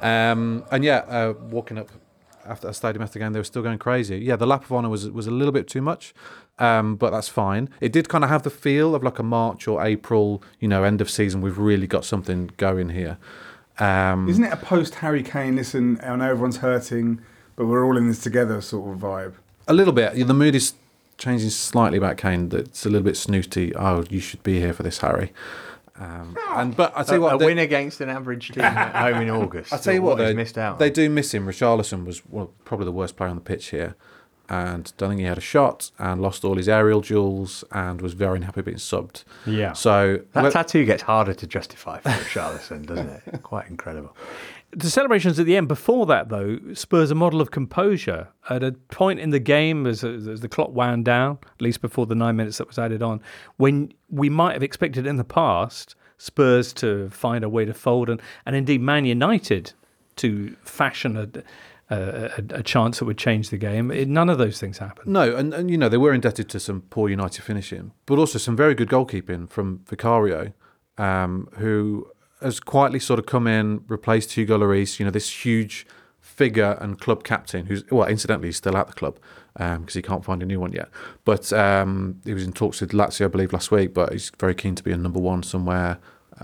Walking up after a stadium after the game, they were still going crazy. Yeah, the lap of honour was a little bit too much, but that's fine. It did kind of have the feel of like a March or April, end of season. We've really got something going here. Isn't it a post-Harry Kane, listen, I know everyone's hurting, but we're all in this together sort of vibe? A little bit. The mood is changing slightly about Kane. It's a little bit snooty. Oh, you should be here for this, Harry. But I tell you what, a win against an average team at home in August. I tell you what, they missed out. They do miss him. Richarlison was probably the worst player on the pitch here, and don't think he had a shot, and lost all his aerial duels, and was very unhappy being subbed. Yeah. So that tattoo gets harder to justify for Richarlison, doesn't it? Quite incredible. The celebrations at the end. Before that, though, Spurs a model of composure. At a point in the game, as the clock wound down, at least before the 9 minutes that was added on, when we might have expected in the past Spurs to find a way to fold, and indeed Man United to fashion a chance that would change the game. None of those things happened. No, and they were indebted to some poor United finishing, but also some very good goalkeeping from Vicario, who has quietly sort of come in, replaced Hugo Lloris, this huge figure and club captain who's, well, incidentally, he's still at the club because he can't find a new one yet. But he was in talks with Lazio, I believe, last week, but he's very keen to be a number one somewhere.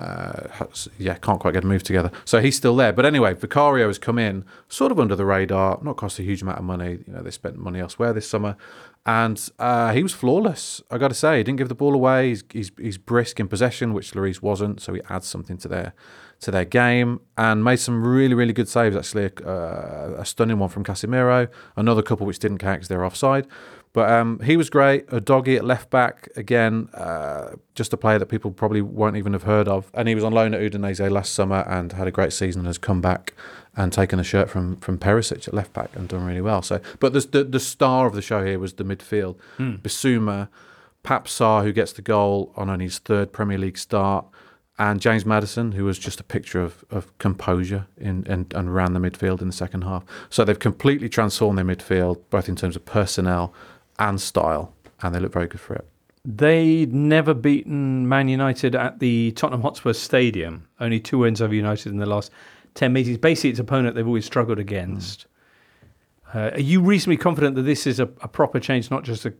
Can't quite get a move together. So he's still there. But anyway, Vicario has come in sort of under the radar, not cost a huge amount of money. They spent money elsewhere this summer. And he was flawless, I got to say. He didn't give the ball away. He's brisk in possession, which Lloris wasn't. So he adds something to their game and made some really, really good saves, actually. A stunning one from Casemiro, another couple which didn't count because they were offside. But he was great. Udogie at left back, again, just a player that people probably won't even have heard of. And he was on loan at Udinese last summer and had a great season and has come back and taken the shirt from Perisic at left back and done really well. So, but the star of the show here was the midfield. Bissouma, Pape Sarr, who gets the goal on only his third Premier League start, and James Maddison, who was just a picture of composure and ran the midfield in the second half. So they've completely transformed their midfield, both in terms of personnel and style, and they look very good for it. They'd never beaten Man United at the Tottenham Hotspur Stadium. Only 2 wins over United in the last 10 meetings. Basically, it's an opponent they've always struggled against. Are you reasonably confident that this is a proper change, not just a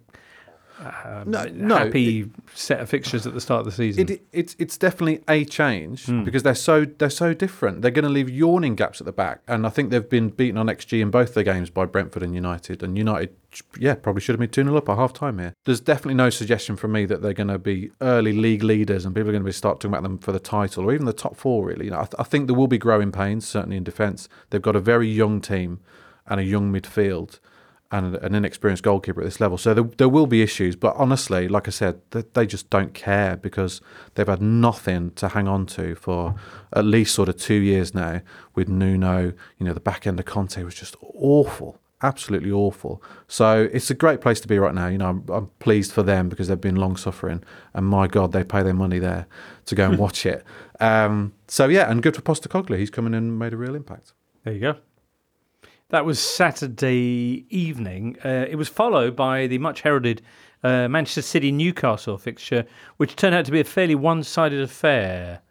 happy set of fixtures at the start of the season? It's definitely a change because they're so different. They're going to leave yawning gaps at the back, and I think they've been beaten on XG in both their games by Brentford and United. And United, probably should have been 2-0 up at half time here. There's definitely no suggestion from me that they're going to be early league leaders and people are going to start talking about them for the title or even the top four. Really, I think there will be growing pains, certainly in defence. They've got a very young team and a young midfield and an inexperienced goalkeeper at this level. So there will be issues. But honestly, like I said, they just don't care because they've had nothing to hang on to for at least sort of 2 years now with Nuno. The back end of Conte was just awful, absolutely awful. So it's a great place to be right now. I'm pleased for them because they've been long suffering. And my God, they pay their money there to go and watch it. And good for Postecoglou. He's come in and made a real impact. There you go. That was Saturday evening. It was followed by the much-heralded Manchester City-Newcastle fixture, which turned out to be a fairly one-sided affair.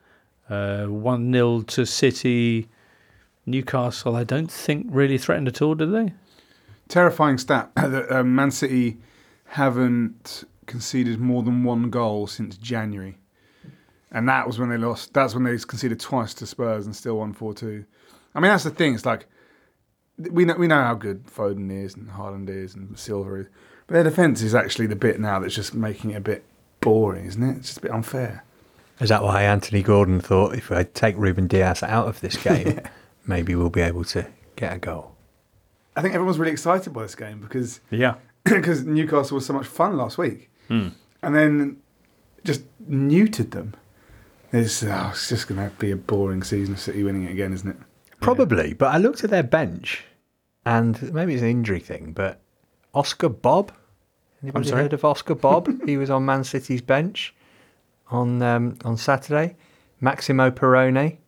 1-0 to City. Newcastle, I don't think, really threatened at all, did they? Terrifying stat that Man City haven't conceded more than one goal since January. And that was when they lost. That's when they conceded twice to Spurs and still won 4-2. I mean, that's the thing. It's like, we know how good Foden is and Haaland is and Silva is. But their defence is actually the bit now that's just making it a bit boring, isn't it? It's just a bit unfair. Is that why Anthony Gordon thought if I take Ruben Dias out of this game, maybe we'll be able to get a goal? I think everyone's really excited by this game because Newcastle was so much fun last week. And then just neutered them. It's just going to be a boring season of City winning it again, isn't it? Probably, but I looked at their bench, and maybe it's an injury thing, but Oscar Bobb? Anybody heard of Oscar Bobb? He was on Man City's bench on Saturday. Maximo Perrone,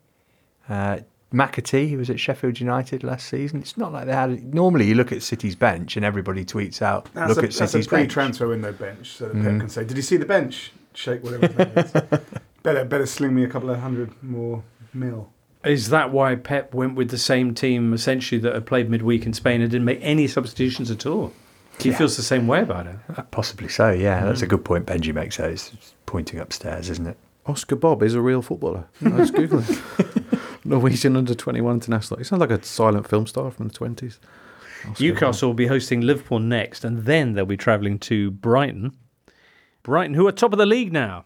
McAtee, who was at Sheffield United last season. It's not like they had... Normally you look at City's bench and everybody tweets out, look at City's bench. That's a pre-transfer window bench, so that Pep can say, did you see the bench? Shake whatever it is. Better sling me a couple of $100 more mil. Is that why Pep went with the same team, essentially, that had played midweek in Spain and didn't make any substitutions at all? He feels the same way about it. Possibly so, yeah. That's a good point Benji makes, though. It's pointing upstairs, isn't it? Oscar Bobb is a real footballer. I was Googling. Norwegian under-21 international. He sounds like a silent film star from the 20s. Newcastle will be hosting Liverpool next, and then they'll be travelling to Brighton. Brighton, who are top of the league now.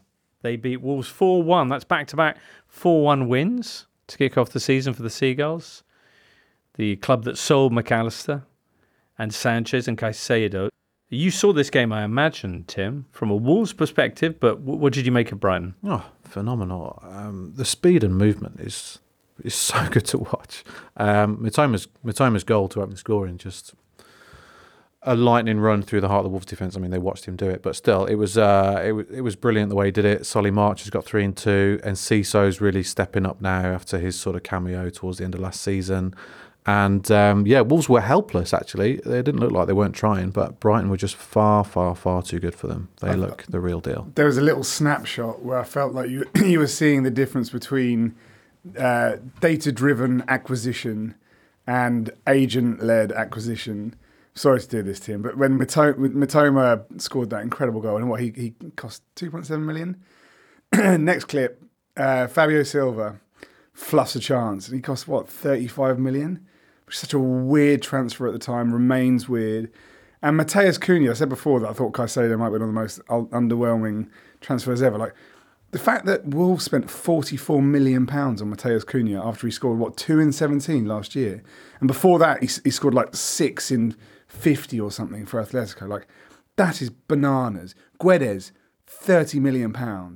They beat Wolves 4-1. That's back-to-back 4-1 wins to kick off the season for the Seagulls. The club that sold McAllister and Sanchez and Caicedo. You saw this game, I imagine, Tim, from a Wolves perspective, but what did you make of Brighton? Oh, phenomenal. The speed and movement is so good to watch. Mitoma's goal to open the scoring, just a lightning run through the heart of the Wolves defence. I mean, they watched him do it, but still, it was brilliant the way he did it. Solly March has got 3 and 2, and Cisso's really stepping up now after his sort of cameo towards the end of last season. And Wolves were helpless, actually. They didn't look like they weren't trying, but Brighton were just far, far, far too good for them. They look the real deal. There was a little snapshot where I felt like you were seeing the difference between data-driven acquisition and agent-led acquisition. Sorry to do this, Tim, but when Mitoma scored that incredible goal, and he cost 2.7 million. Next clip, Fabio Silva fluffs a chance, and he cost 35 million, which is such a weird transfer at the time, remains weird. And Mateus Cunha, I said before that I thought Caicedo might be one of the most underwhelming transfers ever. Like the fact that Wolves spent £44 million on Mateus Cunha after he scored 2 in 17 last year, and before that he scored 6 in 50 or something for Atletico. Like, that is bananas. Guedes, £30 million.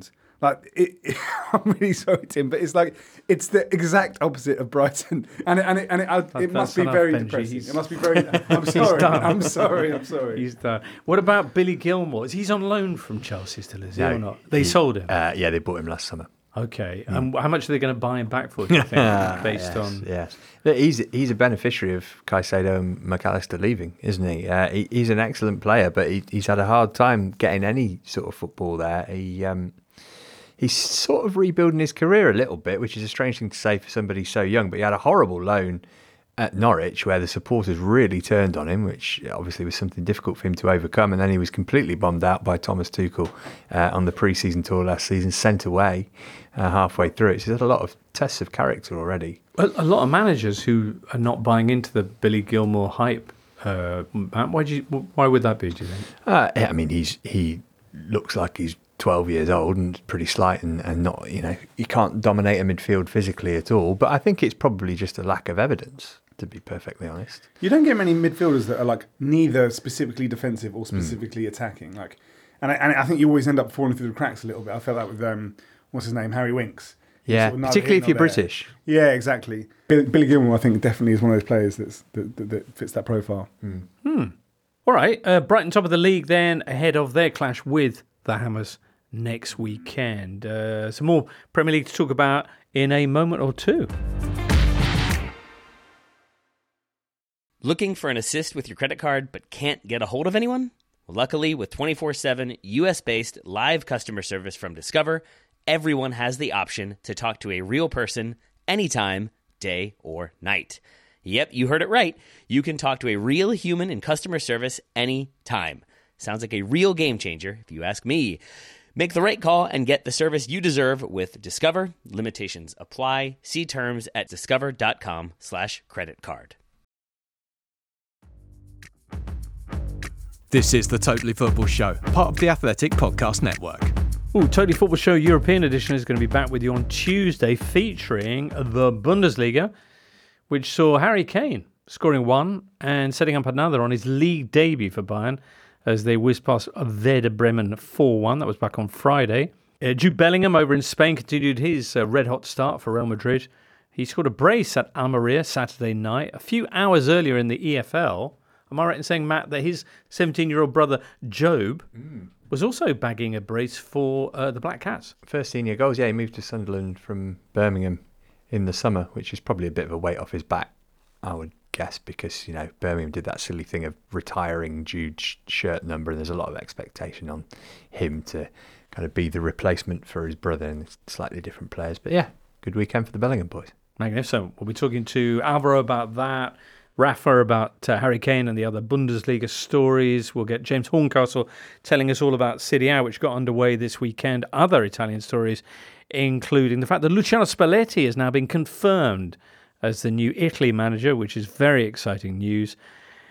I'm really sorry, Tim, but it's the exact opposite of Brighton, and it must be very depressing. It must be very. I'm sorry. He's done. What about Billy Gilmour? He's on loan from Chelsea still, is he or not? They sold him. Yeah, they bought him last summer. Okay, and how much are they going to buy him back for? Do you think, based on? Yes, he's a beneficiary of Caicedo and McAllister leaving, isn't he? He's an excellent player, but he's had a hard time getting any sort of football there. He's sort of rebuilding his career a little bit, which is a strange thing to say for somebody so young, but he had a horrible loan at Norwich where the supporters really turned on him, which obviously was something difficult for him to overcome, and then he was completely bombed out by Thomas Tuchel on the pre-season tour last season, sent away halfway through it. So there's a lot of tests of character already. A lot of managers who are not buying into the Billy Gilmour hype. Why would that be, do you think? I mean, he looks like he's 12 years old and pretty slight and not, you can't dominate a midfield physically at all. But I think it's probably just a lack of evidence, to be perfectly honest. You don't get many midfielders that are neither specifically defensive or specifically attacking. And I think you always end up falling through the cracks a little bit. I felt that with what's his name, Harry Winks. Yeah, sort of particularly if you're British. Yeah, exactly. Billy Gilmour, I think, definitely is one of those players that fits that profile. All right, Brighton top of the league then, ahead of their clash with the Hammers next weekend. Some more Premier League to talk about in a moment or two. Looking for an assist with your credit card but can't get a hold of anyone? Well, luckily, with 24/7 US-based live customer service from Discover, everyone has the option to talk to a real person anytime, day or night. Yep, you heard it right. You can talk to a real human in customer service anytime. Sounds like a real game changer, if you ask me. Make the right call and get the service you deserve with Discover. Limitations apply. See terms at discover.com/creditcard. This is the Totally Football Show, part of the Athletic Podcast Network. Totally Football Show European edition is going to be back with you on Tuesday, featuring the Bundesliga, which saw Harry Kane scoring 1 and setting up another on his league debut for Bayern, as they whizzed past Werder Bremen 4-1. That was back on Friday. Jude Bellingham over in Spain continued his red-hot start for Real Madrid. He scored a brace at Almeria Saturday night. A few hours earlier in the EFL, am I right in saying, Matt, that his 17-year-old brother, Job, was also bagging a brace for the Black Cats? First senior goals, yeah. He moved to Sunderland from Birmingham in the summer, which is probably a bit of a weight off his back, I would guess, because Birmingham did that silly thing of retiring Jude's shirt number, and there's a lot of expectation on him to kind of be the replacement for his brother and slightly different players. But yeah, good weekend for the Bellingham boys. Magnificent. We'll be talking to Alvaro about that, Rafa about Harry Kane and the other Bundesliga stories. We'll get James Horncastle telling us all about Serie A, which got underway this weekend. Other Italian stories, including the fact that Luciano Spalletti has now been confirmed as the new Italy manager, which is very exciting news.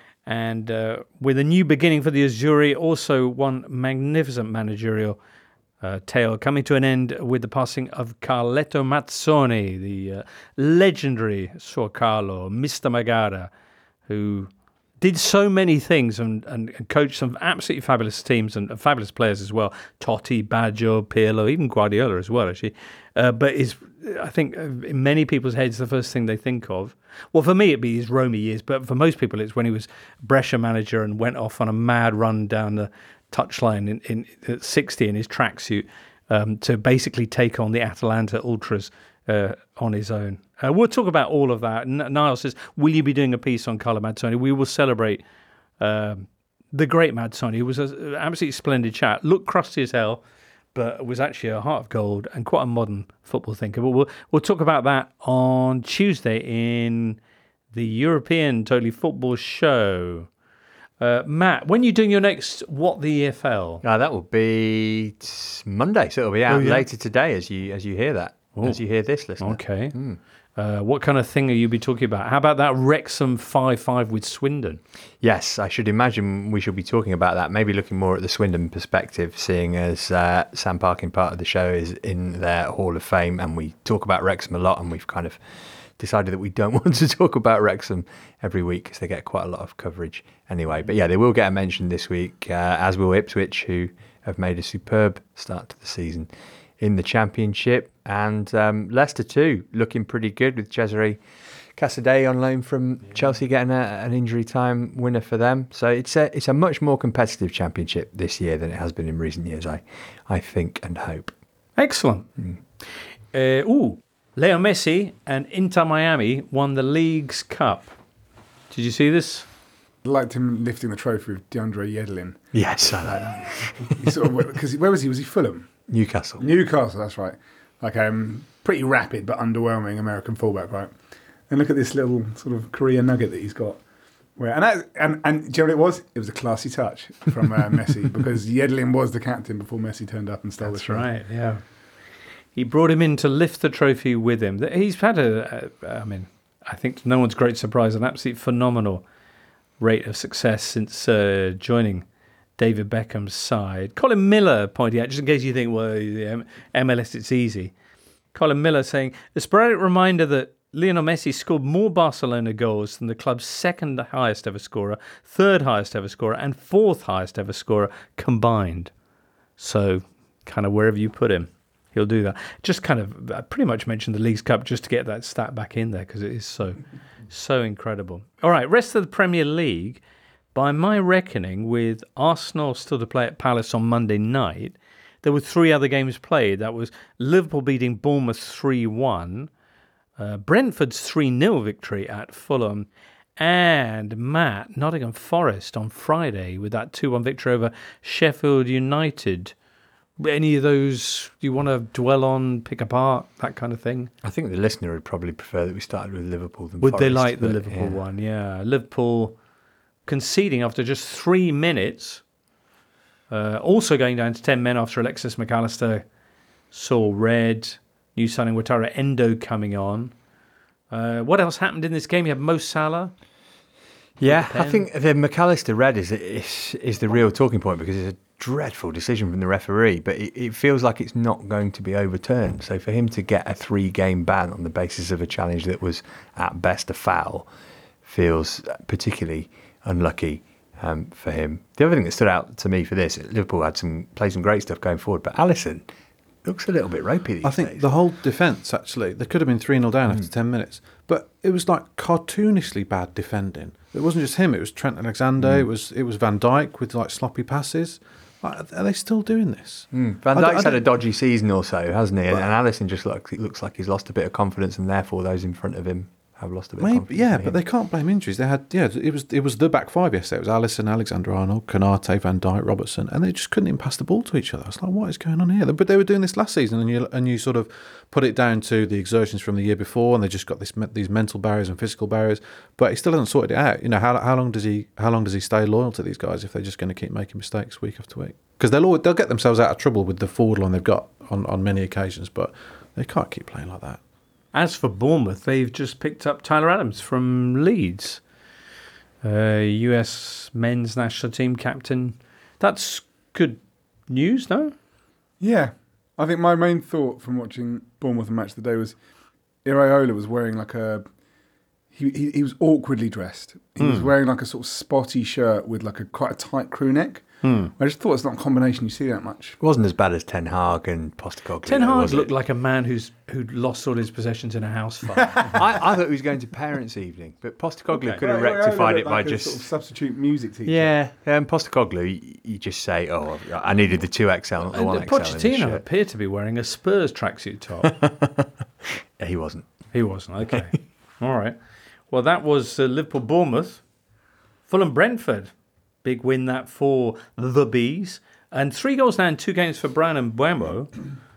And with a new beginning for the Azzurri, also one magnificent managerial tale coming to an end with the passing of Carletto Mazzoni, the legendary Sor Carlo, Mr. Magara, who did so many things and coached some absolutely fabulous teams and fabulous players as well. Totti, Baggio, Pirlo, even Guardiola as well, actually. But is, I think, in many people's heads, the first thing they think of. Well, for me, it'd be his Roma years, but for most people, it's when he was Brescia manager and went off on a mad run down the touchline in 60 in his tracksuit to basically take on the Atalanta Ultras on his own. We'll talk about all of that. Niall says, will you be doing a piece on Carlo Mazzoni? We will celebrate the great Mazzoni, who was an absolutely splendid chap. Looked crusty as hell, but was actually a heart of gold and quite a modern football thinker. But we'll talk about that on Tuesday in the European Totally Football Show. Matt, when are you doing your next What the EFL? That will be Monday, so it'll be out later today as you hear that. As you hear this, listener. Okay. What kind of thing are you be talking about? How about that Wrexham 5-5 with Swindon? Yes, I should imagine we should be talking about that, maybe looking more at the Swindon perspective, seeing as Sam Parkin, part of the show, is in their Hall of Fame, and we talk about Wrexham a lot, and we've kind of decided that we don't want to talk about Wrexham every week because they get quite a lot of coverage anyway. But yeah, they will get a mention this week, as will Ipswich, who have made a superb start to the season in the Championship, and Leicester too, looking pretty good with Cesare Casadei on loan from Chelsea getting an injury time winner for them. So it's a much more competitive Championship this year than it has been in recent years, I think and hope. Excellent. Leo Messi and Inter Miami won the League's Cup. Did you see this? I liked him lifting the trophy with DeAndre Yedlin. Yes, I like that. Because where was he? Was he Fulham? Newcastle, that's right. Like pretty rapid but underwhelming American fullback, right? And look at this little sort of career nugget that he's got. Where and do you know what it was? It was a classy touch from Messi, because Yedlin was the captain before Messi turned up and stole the trophy. That's right, yeah. He brought him in to lift the trophy with him. He's had I think to no one's great surprise, an absolutely phenomenal rate of success since joining David Beckham's side. Colin Miller pointing out, just in case you think, well, MLS, it's easy. Colin Miller saying, a sporadic reminder that Lionel Messi scored more Barcelona goals than the club's second highest ever scorer, third highest ever scorer, and fourth highest ever scorer combined. So, kind of wherever you put him, he'll do that. Just kind of pretty much mentioned the League's Cup just to get that stat back in there, because it is so incredible. All right, rest of the Premier League. By my reckoning, with Arsenal still to play at Palace on Monday night, there were 3 other games played. That was Liverpool beating Bournemouth 3-1, Brentford's 3-0 victory at Fulham, and Matt, Nottingham Forest on Friday with that 2-1 victory over Sheffield United. Any of those you want to dwell on, pick apart, that kind of thing? I think the listener would probably prefer that we started with Liverpool than Would Forest. They like the Liverpool one? Yeah. Liverpool conceding after just 3 minutes, also going down to 10 men after Alexis McAllister saw red, new signing Wataru Endo coming on. What else happened in this game? You have Mo Salah. Yeah, I think the McAllister red is the real talking point, because it's a dreadful decision from the referee, but it feels like it's not going to be overturned. So for him to get a 3-game ban on the basis of a challenge that was at best a foul feels particularly unlucky for him. The other thing that stood out to me for this, Liverpool had played some great stuff going forward, but Alisson looks a little bit ropey these days. I think the whole defence, actually, they could have been 3-0 down after 10 minutes, but it was like cartoonishly bad defending. It wasn't just him, it was Trent Alexander, it was Van Dijk with like sloppy passes. Like, are they still doing this? Van Dijk's had a dodgy season or so, hasn't he? And Alisson just looks like he's lost a bit of confidence, and therefore those in front of him have lost a bit of confidence. Yeah, but they can't blame injuries. They had, it was the back 5 yesterday. It was Alisson, Alexander-Arnold, Konate, Van Dijk, Robertson, and they just couldn't even pass the ball to each other. I was like, what is going on here? But they were doing this last season, and you sort of put it down to the exertions from the year before, and they just got these mental barriers and physical barriers. But he still hasn't sorted it out. How long does he stay loyal to these guys if they're just going to keep making mistakes week after week? Because they'll get themselves out of trouble with the forward line they've got on many occasions, but they can't keep playing like that. As for Bournemouth, they've just picked up Tyler Adams from Leeds, US men's national team captain. That's good news, no? Yeah. I think my main thought from watching Bournemouth and Match of the Day was Iraola was wearing like a... He was awkwardly dressed. He was wearing like a sort of spotty shirt with like quite a tight crew neck. I just thought it's not a combination you see that much. It wasn't as bad as Ten Hag and Postecoglou. Ten Hag looked like a man who'd lost all his possessions in a house fire. I thought he was going to parents' evening, but Postecoglou could have rectified it by just sort of substitute music teacher. Yeah, Postecoglou, you just say, "Oh, I needed the 2XL, not the 1XL." Pochettino appeared to be wearing a Spurs tracksuit top. He wasn't. He wasn't. Okay. All right. Well, that was Liverpool-Bournemouth. Fulham-Brentford. Big win that for the Bees. And 3 goals now in 2 games for Brown and Mbeumo.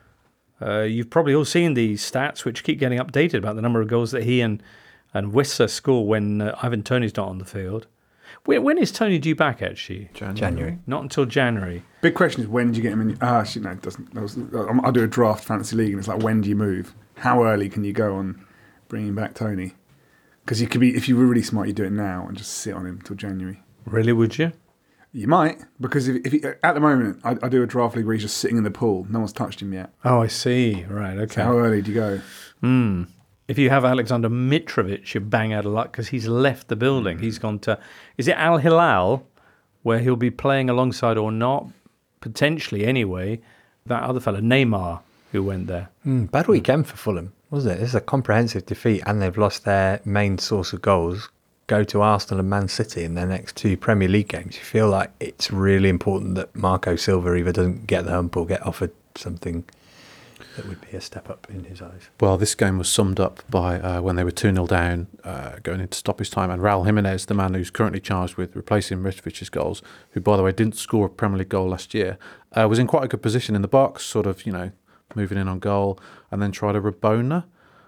You've probably all seen these stats, which keep getting updated about the number of goals that he and Wissa score when Ivan Toney's not on the field. When is Toney due back, actually? January. Not until January. Big question is, when do you get him in? Actually, no, it doesn't. I do a draft fantasy league, and it's like, when do you move? How early can you go on bringing back Toney? Because you could be, if you were really smart, you do it now and just sit on him until January. Really, would you? You might, because if he, at the moment, I do a draft league where he's just sitting in the pool. No one's touched him yet. Oh, I see. Right, okay. So how early do you go? If you have Alexander Mitrovic, you're bang out of luck because he's left the building. He's gone to, is it Al Hilal, where he'll be playing alongside or not? Potentially, anyway. That other fella, Neymar, who went there. Bad weekend for Fulham, wasn't it? This is a comprehensive defeat, and they've lost their main source of goals. Go to Arsenal and Man City in their next 2 Premier League games. You feel like it's really important that Marco Silva either doesn't get the hump or get offered something that would be a step up in his eyes. Well, this game was summed up by when they were 2-0 down, going into stoppage time, and Raul Jimenez, the man who's currently charged with replacing Mitrovic's goals, who, by the way, didn't score a Premier League goal last year, was in quite a good position in the box, sort of, moving in on goal, and then tried a Rabona,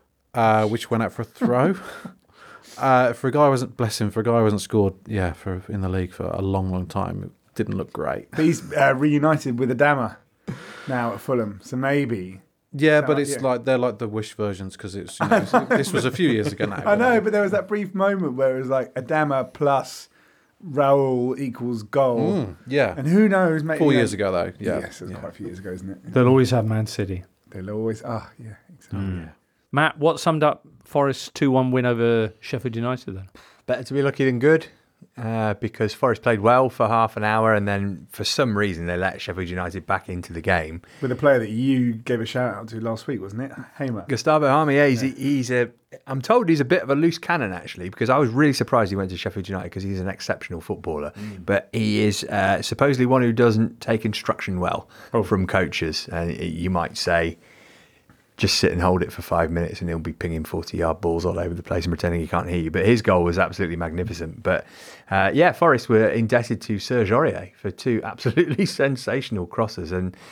which went out for a throw. For a guy who hasn't scored, in the league for a long, long time, it didn't look great. But he's reunited with Adama now at Fulham, so maybe. Yeah, but it's like they're like the Wish versions because it's this was a few years ago now. I know, but there was that brief moment where it was like Adama plus Raul equals goal. Yeah, and who knows? Maybe 4 years ago, though. Yeah, yes, it was quite a few years ago, isn't it? They'll always have Man City. They'll always. Exactly. Yeah. Matt, what summed up Forest's 2-1 win over Sheffield United then? Better to be lucky than good, because Forest played well for half an hour, and then for some reason they let Sheffield United back into the game. With a player that you gave a shout out to last week, wasn't it? Hamer. Gustavo Hamer, I'm told he's a bit of a loose cannon, actually, because I was really surprised he went to Sheffield United because he's an exceptional footballer. But he is supposedly one who doesn't take instruction well from coaches. And you might say, just sit and hold it for 5 minutes and he'll be pinging 40-yard balls all over the place and pretending he can't hear you. But his goal was absolutely magnificent. But Forest were indebted to Serge Aurier for 2 absolutely sensational crosses.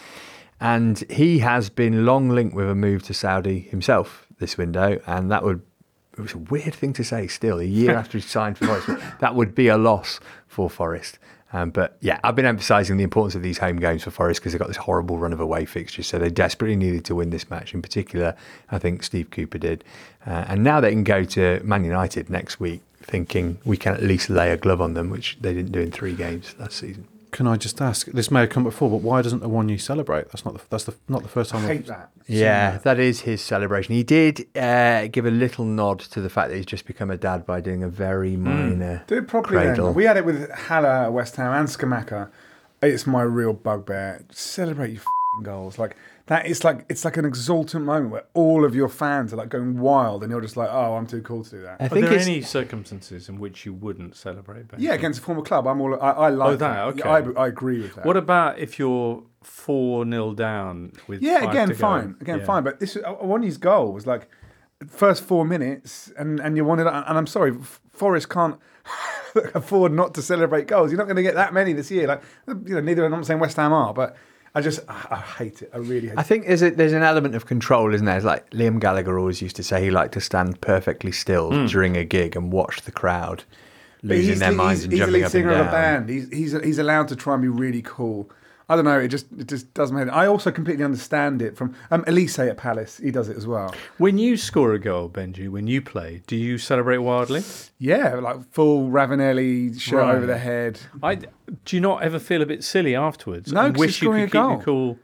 And he has been long linked with a move to Saudi himself this window. And it was a weird thing to say still, a year after he signed for Forest. That would be a loss for Forest. But I've been emphasising the importance of these home games for Forest because they've got this horrible run of away fixtures. So they desperately needed to win this match. In particular, I think Steve Cooper did. And now they can go to Man United next week thinking we can at least lay a glove on them, which they didn't do in 3 games last season. Can I just ask? This may have come before, but why doesn't Awoniyi celebrate? That's not the first time. I hate that. Yeah, that is his celebration. He did give a little nod to the fact that he's just become a dad by doing a very minor do it properly cradle. Then. We had it with Haller at West Ham and Scamacca. It's my real bugbear. Celebrate your goals. Like that. It's like an exultant moment where all of your fans are like going wild, and you're just like, oh, I'm too cool to do that. Are there any circumstances in which you wouldn't celebrate? Ben? Yeah, against a former club, I like that. Okay, I agree with that. What about if you're 4-0 down with? Again, fine. Fine. But this Awoniyi's goal was like first 4 minutes, and you wanted. And I'm sorry, Forest can't afford not to celebrate goals. You're not going to get that many this year. Like neither. I'm not saying West Ham are, but. I hate it. I really hate it. I think there's an element of control, isn't there? It's like Liam Gallagher always used to say he liked to stand perfectly still during a gig and watch the crowd losing their minds and jumping up and down. He's the lead singer of a band. He's allowed to try and be really cool. I don't know. It just doesn't matter. I also completely understand it from Elise at Palace. He does it as well. When you score a goal, Benji, when you play, do you celebrate wildly? Yeah, like full Ravanelli shirt over the head. Do you not ever feel a bit silly afterwards? No, because you're scoring a goal. Keep your cool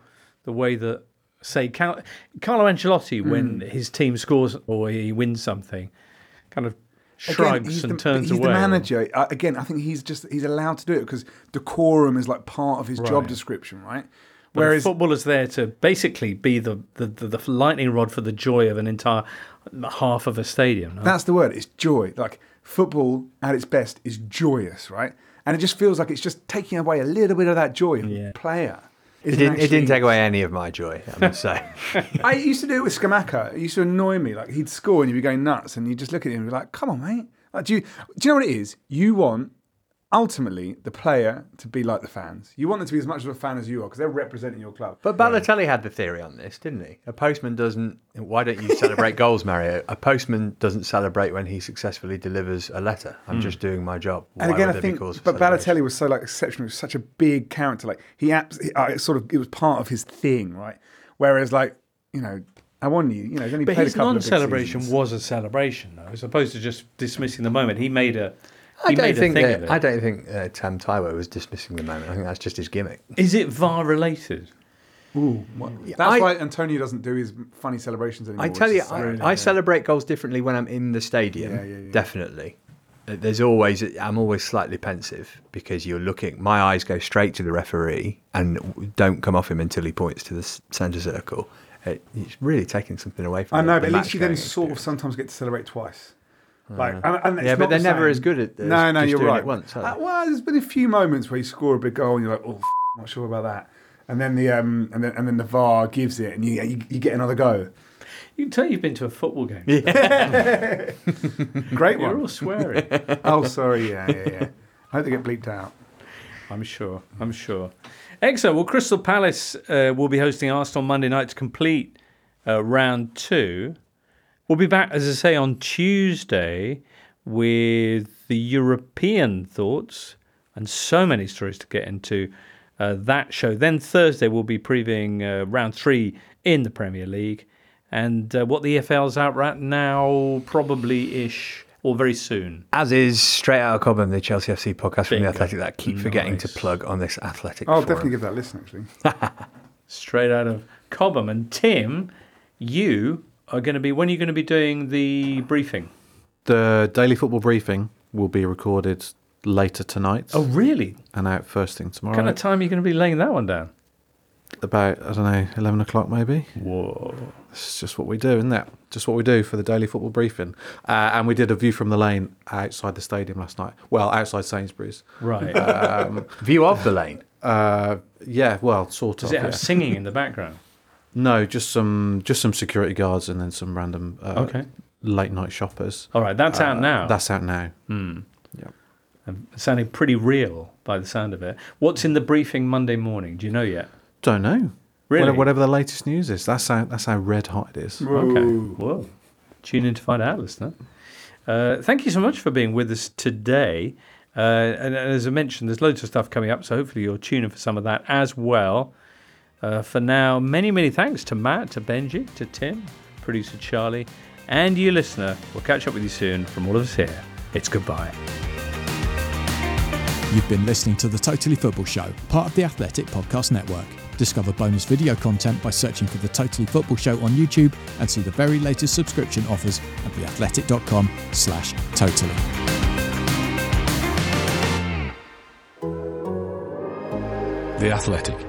the way that, say, Carlo Ancelotti, when his team scores or he wins something, kind of shrugs and turns away. He's the manager. Again, I think he's allowed to do it because decorum is like part of his job description, right? Whereas footballer's there to basically be the lightning rod for the joy of an entire half of a stadium. No? That's the word. It's joy. Like football at its best is joyous, right? And it just feels like it's just taking away a little bit of that joy from the player. It didn't take away any of my joy, I must say. I used to do it with Scamacca. It used to annoy me. Like he'd score and you'd be going nuts, and you just look at him and be like, "Come on, mate! Like, do you know what it is? You want ultimately the player to be like the fans. You want them to be as much of a fan as you are because they're representing your club." But Balotelli had the theory on this, didn't he? A postman doesn't. Why don't you celebrate goals, Mario? A postman doesn't celebrate when he successfully delivers a letter. I'm just doing my job. And again, I think, but Balotelli was so like exceptional. He was such a big character. Like it was part of his thing, right? Whereas, like, you know, I won you. You know, he's only played a couple of big non-celebration seasons. was a celebration, though, as opposed to just dismissing the moment. He made a. I don't think Tam Taiwo was dismissing the moment. I think that's just his gimmick. Is it VAR related? Ooh, that's why Antonio doesn't do his funny celebrations anymore. I tell you, I celebrate goals differently when I'm in the stadium. Yeah. Definitely. I'm always slightly pensive because you're looking. My eyes go straight to the referee and don't come off him until he points to the centre circle. It's really taking something away from. I know, but at least you then sort of sometimes get to celebrate twice. Like, and yeah, but they're never as good at. No, you're right. It once, well, there's been a few moments where you score a big goal and you're like, "Oh, not sure about that," and then the VAR gives it, and you get another go. You can tell you've been to a football game. Yeah. Great one. You're all swearing. Oh, sorry. Yeah. I hope they get bleeped out. I'm sure. Excellent. Well, Crystal Palace will be hosting Arsenal Monday night to complete round 2. We'll be back, as I say, on Tuesday with the European thoughts and so many stories to get into that show. Then Thursday we'll be previewing round 3 in the Premier League and what the EFL's out right now, probably-ish, or very soon. As is Straight Outta Cobham, the Chelsea FC podcast from The Athletic that I keep forgetting to plug on this Athletic I'll forum. definitely give that a listen, actually. Straight Out of Cobham. And Tim, you are going to be... When are you going to be doing the briefing? The daily football briefing will be recorded later tonight. Oh, really? And out first thing tomorrow. What kind of time are you going to be laying that one down? About, 11 o'clock maybe. Whoa. This is just what we do, isn't it? Just what we do for the daily football briefing. And we did a view from the lane outside the stadium last night. Well, outside Sainsbury's. Right. View of the lane? Yeah, well, sort of. Does it have singing in the background? No, just some security guards and then some random late night shoppers. All right, that's out now. That's out now. Yeah. Sounding pretty real by the sound of it. What's in the briefing Monday morning? Do you know yet? Don't know. Really? Whatever the latest news is. That's how red hot it is. Okay. Well, tune in to find out, listener. Thank you so much for being with us today. And as I mentioned, there's loads of stuff coming up, so hopefully you'll tune in for some of that as well. For now, many, many thanks to Matt, to Benji, to Tim, producer Charlie, and you, listener. We'll catch up with you soon. From all of us here, it's goodbye. You've been listening to The Totally Football Show, part of the Athletic Podcast Network. Discover bonus video content by searching for The Totally Football Show on YouTube and see the very latest subscription offers at theathletic.com/totally. The Athletic.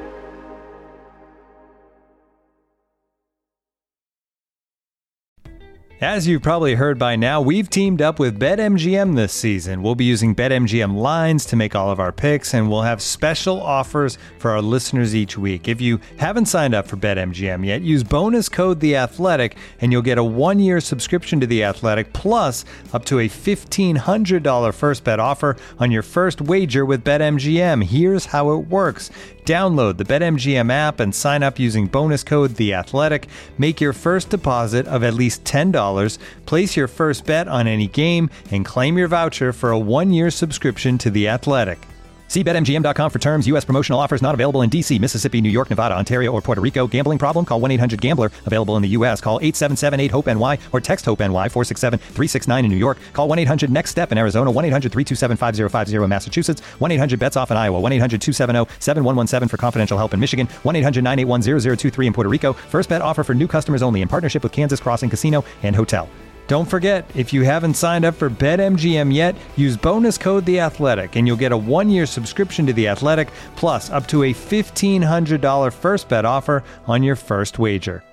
As you've probably heard by now, we've teamed up with BetMGM this season. We'll be using BetMGM lines to make all of our picks, and we'll have special offers for our listeners each week. If you haven't signed up for BetMGM yet, use bonus code THEATHLETIC, and you'll get a 1-year subscription to The Athletic, plus up to a $1,500 first bet offer on your first wager with BetMGM. Here's how it works. Download the BetMGM app and sign up using bonus code THEATHLETIC. Make your first deposit of at least $10, place your first bet on any game, and claim your voucher for a 1-year subscription to The Athletic. See BetMGM.com for terms. U.S. promotional offers not available in D.C., Mississippi, New York, Nevada, Ontario, or Puerto Rico. Gambling problem? Call 1-800-GAMBLER. Available in the U.S. Call 877-8-HOPE-NY or text HOPE-NY 467-369 in New York. Call 1-800-NEXT-STEP in Arizona. 1-800-327-5050 in Massachusetts. 1-800-BETS-OFF in Iowa. 1-800-270-7117 for confidential help in Michigan. 1-800-981-0023 in Puerto Rico. First bet offer for new customers only in partnership with Kansas Crossing Casino and Hotel. Don't forget, if you haven't signed up for BetMGM yet, use bonus code The Athletic, and you'll get a 1-year subscription to The Athletic, plus up to a $1,500 first bet offer on your first wager.